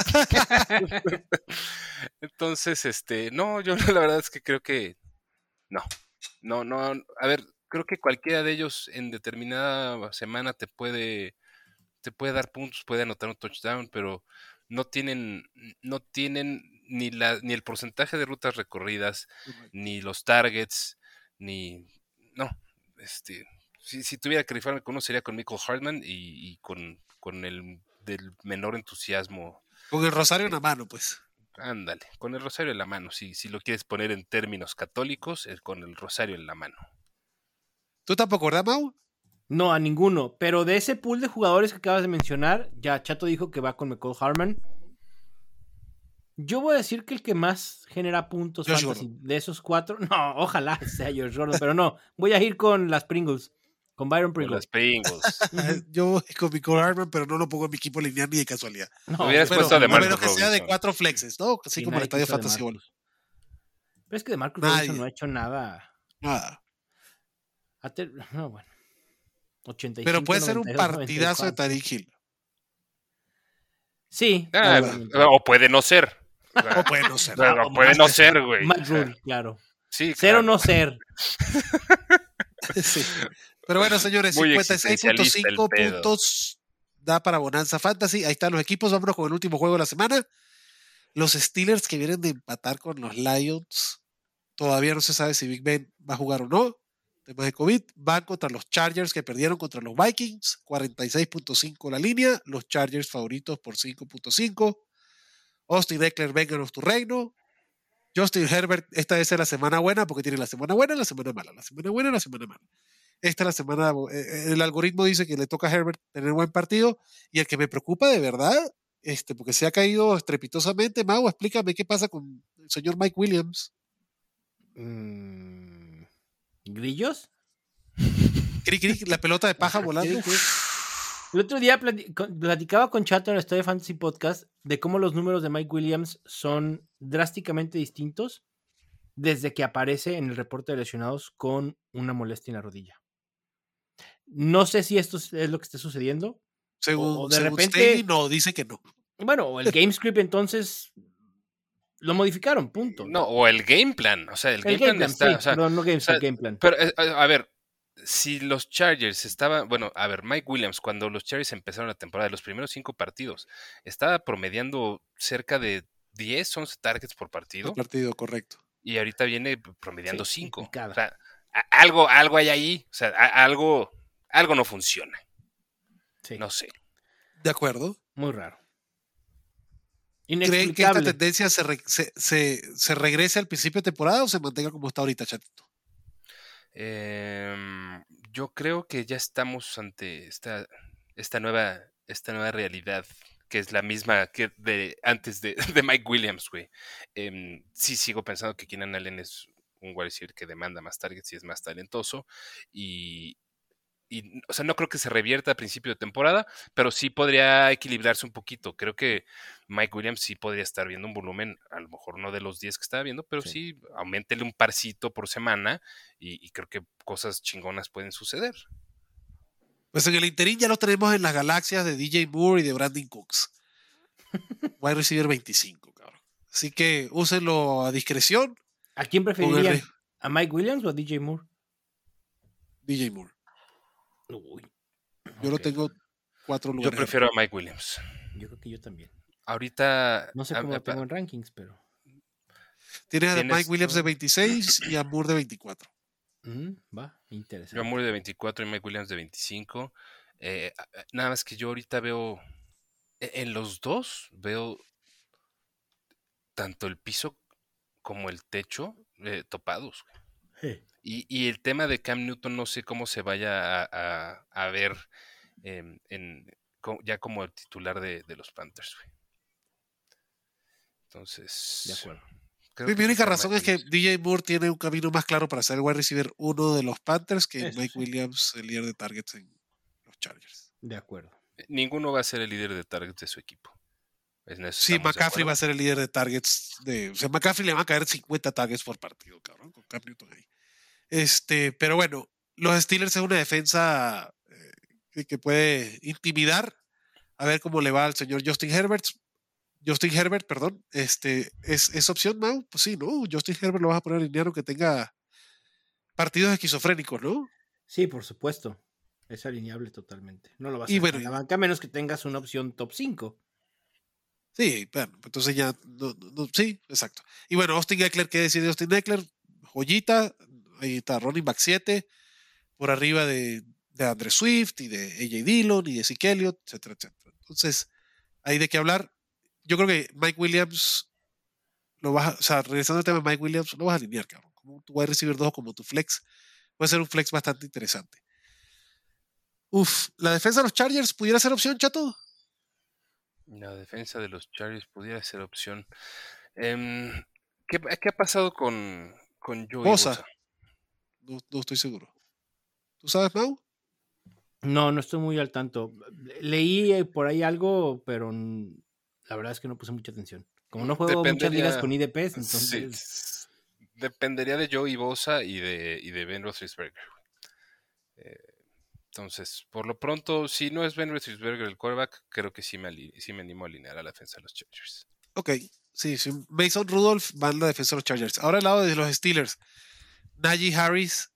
Entonces, no, yo la verdad es que creo que no. A ver, creo que cualquiera de ellos en determinada semana te puede dar puntos, puede anotar un touchdown, pero no tienen ni el porcentaje de rutas recorridas, ni los targets, no, si tuviera que rifarme con uno sería con Mecole Hardman y con el del menor entusiasmo. Con el rosario en la mano, pues. Ándale, con el rosario en la mano, si lo quieres poner en términos católicos, con el rosario en la mano. ¿Tú tampoco, verdad, Mau? No, a ninguno. Pero de ese pool de jugadores que acabas de mencionar, ya Chato dijo que va con Mecole Hardman. Yo voy a decir que el que más genera puntos Josh fantasy Gordon. de esos 4, no, ojalá sea Josh Gordon, pero no, voy a ir con las Pringles, con Byron Pringle. Con las Pringles. Yo voy con Mecole Hardman, pero no lo pongo en mi equipo lineal ni de casualidad. No, hubieras puesto de a Marcus menos que sea de Robinson. 4 flexes, ¿no? Así como el estadio Fantasy Ball. Pero es que de Marcus Robinson no ha hecho nada. Nada. No, bueno. 85, pero puede ser 92, un partidazo 94. de Tyreek Hill. Sí. O puede no ser. O puede no ser. O puede no ser, güey. Matt Rule, claro. Sí, Ser o claro. no ser. Sí. Pero bueno, señores, 56.5 puntos da para Bonanza Fantasy. Ahí están los equipos. Vámonos con el último juego de la semana. Los Steelers que vienen de empatar con los Lions. Todavía no se sabe si Big Ben va a jugar o no. Temas de COVID. Van contra los Chargers que perdieron contra los Vikings. 46.5 la línea. Los Chargers favoritos por 5.5. Austin Eckler, vénganos tu reino. Justin Herbert, esta vez es la semana buena porque tiene la semana buena y la semana mala. La semana buena y la semana mala. Esta es la semana, el algoritmo dice que le toca a Herbert tener buen partido y el que me preocupa de verdad, porque se ha caído estrepitosamente, Mau, explícame qué pasa con el señor Mike Williams. ¿Grillos? Cric, cric, la pelota de paja volando. El otro día platicaba con Chato en el Estadio Fantasy Podcast de cómo los números de Mike Williams son drásticamente distintos desde que aparece en el reporte de lesionados con una molestia en la rodilla. No sé si esto es lo que está sucediendo. Según de repente, Staley, no, dice que no. Bueno, el game script entonces lo modificaron, punto. No, o el game plan. O sea, el game plan está. Sí, o sea, perdón, no game, o sea, el game plan. Pero, a ver, si los Chargers estaban. Bueno, a ver, Mike Williams, cuando los Chargers empezaron la temporada, los primeros 5 partidos, estaba promediando cerca de 10, 11 targets por partido. Por partido, correcto. Y ahorita viene promediando 5. O Picada. sea, algo hay ahí. O sea, algo no funciona. Sí. No sé. De acuerdo. Muy raro. ¿Creen que esta tendencia se regrese al principio de temporada o se mantenga como está ahorita, Chatito? Yo creo que ya estamos ante esta nueva realidad que es la misma que de antes de Mike Williams, güey. Sí sigo pensando que Keenan Allen es un wide receiver que demanda más targets y es más talentoso. Y, o sea, no creo que se revierta a principio de temporada, pero sí podría equilibrarse un poquito. Creo que Mike Williams sí podría estar viendo un volumen, a lo mejor no de los 10 que estaba viendo, pero sí auméntele un parcito por semana y creo que cosas chingonas pueden suceder. Pues en el interín ya lo tenemos en las galaxias de DJ Moore y de Brandon Cooks. Wide receiver 25, cabrón. Así que úsenlo a discreción. ¿A quién preferirían? ¿A Mike Williams o a DJ Moore? DJ Moore. Uy, yo lo tengo 4 lugares. Yo prefiero a Mike Williams. Yo creo que yo también. Ahorita... No sé cómo lo tengo en rankings, pero... Tienes a Mike Williams de 26 y a Moore de 24. Va, interesante. Yo a Moore de 24 y Mike Williams de 25. Nada más que yo ahorita veo... En los dos veo tanto el piso como el techo topados. Sí. Y el tema de Cam Newton no sé cómo se vaya a ver ya como el titular de los Panthers, güey. Entonces... De acuerdo. Mi única razón es que DJ Moore tiene un camino más claro para ser el wide receiver 1 de los Panthers que Mike Williams, el líder de targets en los Chargers. De acuerdo. Ninguno va a ser el líder de targets de su equipo. Sí, McCaffrey va a ser el líder de targets. O sea, McCaffrey le va a caer 50 targets por partido, cabrón, con Cam Newton ahí. Pero bueno, los Steelers es una defensa que puede intimidar. A ver cómo le va al señor Justin Herbert, perdón. ¿Es opción, Mau? Pues sí, ¿no? Justin Herbert lo vas a poner alineado que tenga partidos esquizofrénicos, ¿no? Sí, por supuesto. Es alineable totalmente. No lo vas a Y hacer bueno, en la banca a menos que tengas una opción top 5. Sí, bueno, entonces ya, sí, exacto. Y bueno, Austin Eckler, ¿qué decir de Austin Eckler? Joyita, ahí está running back 7, por arriba de Andre Swift y de AJ Dillon y de Zeke Elliott, etcétera, etcétera. Entonces, hay de qué hablar. Yo creo que Mike Williams regresando al tema de Mike Williams, lo vas a alinear, cabrón. Como tu wide receiver 2 como tu flex, puede ser un flex bastante interesante. La defensa de los Chargers pudiera ser opción, chato. La defensa de los Chargers pudiera ser opción. ¿Qué ha pasado con Joey Bosa? No estoy seguro. ¿Tú sabes, Mau? No estoy muy al tanto. Leí por ahí algo, pero la verdad es que no puse mucha atención. Como no juego muchas ligas con IDPs, entonces... Sí, dependería de Joey Bosa y de Ben Roethlisberger. Entonces, por lo pronto, si no es Ben Roethlisberger el quarterback, creo que sí me animo a alinear a la defensa de los Chargers. Ok, sí. Mason Rudolph va en la defensa de los Chargers. Ahora al lado de los Steelers, Najee Harris,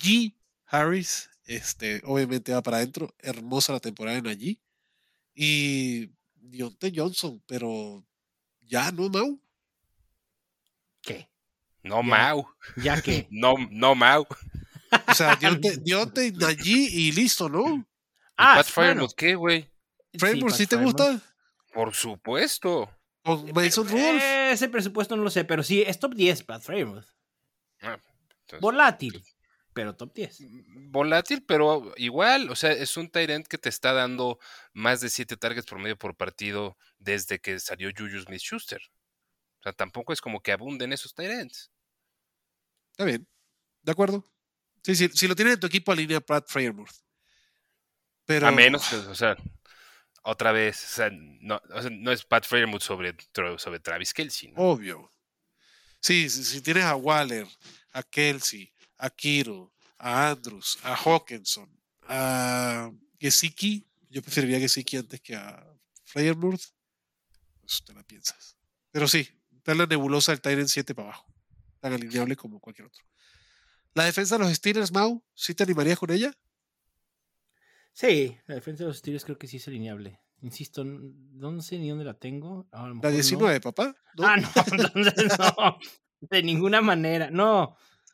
obviamente va para adentro. Hermosa la temporada de Najee. Y Diontae Johnson, pero ya, ¿no, Mau? ¿Qué? No, Mau. ¿Ya qué? No, Mau. O sea, Diontae, Najee y listo, ¿no? Pat Freiermuth, ¿qué, güey? Freiermuth, ¿sí te gusta? Por supuesto. Con Mason Rudolph. Ese presupuesto no lo sé, pero sí, es top 10 Pat Freiermuth. Entonces, volátil, pero top 10. Volátil, pero igual, o sea, es un tight end que te está dando más de 7 targets por medio por partido desde que salió Juju Smith-Schuster. O sea, tampoco es como que abunden esos tight ends. Está bien, de acuerdo. Sí, si lo tienes en tu equipo, alinea Pat Freiermuth. Pero... A menos que, o sea, otra vez, o sea, no es Pat Freiermuth sobre Travis Kelce, ¿no? Obvio. Sí, si tienes a Waller, a Kelce, a Kiro, a Andrews, a Hawkinson, a Gesicki, yo preferiría a Gesicki antes que a Freiermuth, pues te la piensas. Pero sí, está en la nebulosa del Tyrant 7 para abajo, tan alineable como cualquier otro. La defensa de los Steelers, Mau, ¿sí te animarías con ella? Sí, la defensa de los Steelers creo que sí es alineable. Insisto, no sé ni dónde la tengo. La 19, no. Papá. ¿No? No, entonces no. De ninguna manera. No.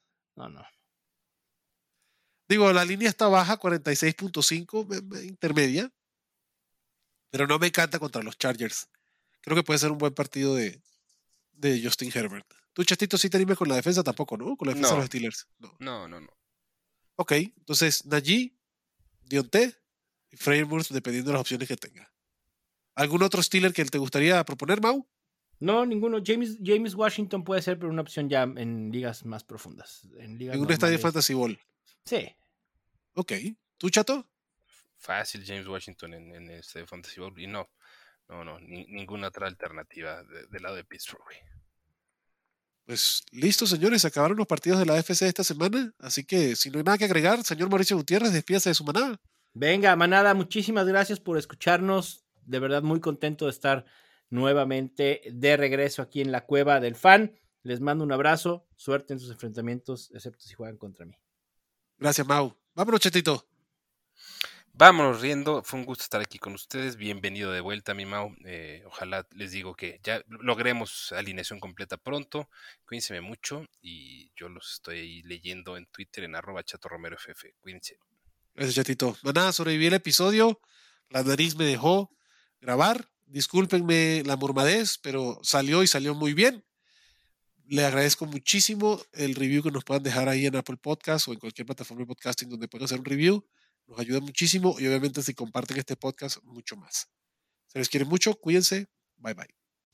Digo, la línea está baja, 46.5, intermedia. Pero no me encanta contra los Chargers. Creo que puede ser un buen partido de Justin Herbert. ¿Tú, Chatito, sí te animas con la defensa? Tampoco, ¿no? Con la defensa de los Steelers. No. Ok, entonces Najee, Diontae y Freiermuth, dependiendo de las opciones que tenga. ¿Algún otro Steeler que te gustaría proponer, Mau? No, ninguno. James Washington puede ser, pero una opción ya en ligas más profundas. En un estadio de Fantasy Ball. Sí. Ok. ¿Tú, Chato? Fácil, James Washington en este Fantasy Ball. Y no, ninguna otra alternativa del lado de Pittsburgh. Pues listo, señores, acabaron los partidos de la AFC esta semana, así que si no hay nada que agregar, señor Mauricio Gutiérrez, despídase de su manada. Venga, manada, muchísimas gracias por escucharnos, de verdad muy contento de estar nuevamente de regreso aquí en la Cueva del Fan. Les mando un abrazo, suerte en sus enfrentamientos, excepto si juegan contra mí. Gracias, Mau. Vámonos, Chetito. Vámonos riendo, fue un gusto estar aquí con ustedes, bienvenido de vuelta, mi Mau, ojalá les digo que ya logremos alineación completa pronto, cuídense mucho y yo los estoy leyendo en Twitter en @chatorromeroff, cuídense. Gracias, Chetito. Nada, sobreviví el episodio, la nariz me dejó grabar, discúlpenme la mormadez, pero salió y salió muy bien. Le agradezco muchísimo el review que nos puedan dejar ahí en Apple Podcast o en cualquier plataforma de podcasting donde puedan hacer un review. Nos ayuda muchísimo y obviamente si comparten este podcast, mucho más. Se les quiere mucho, cuídense, bye bye.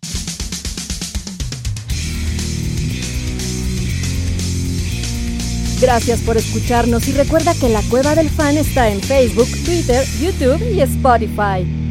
Gracias por escucharnos y recuerda que La Cueva del Fan está en Facebook, Twitter, YouTube y Spotify.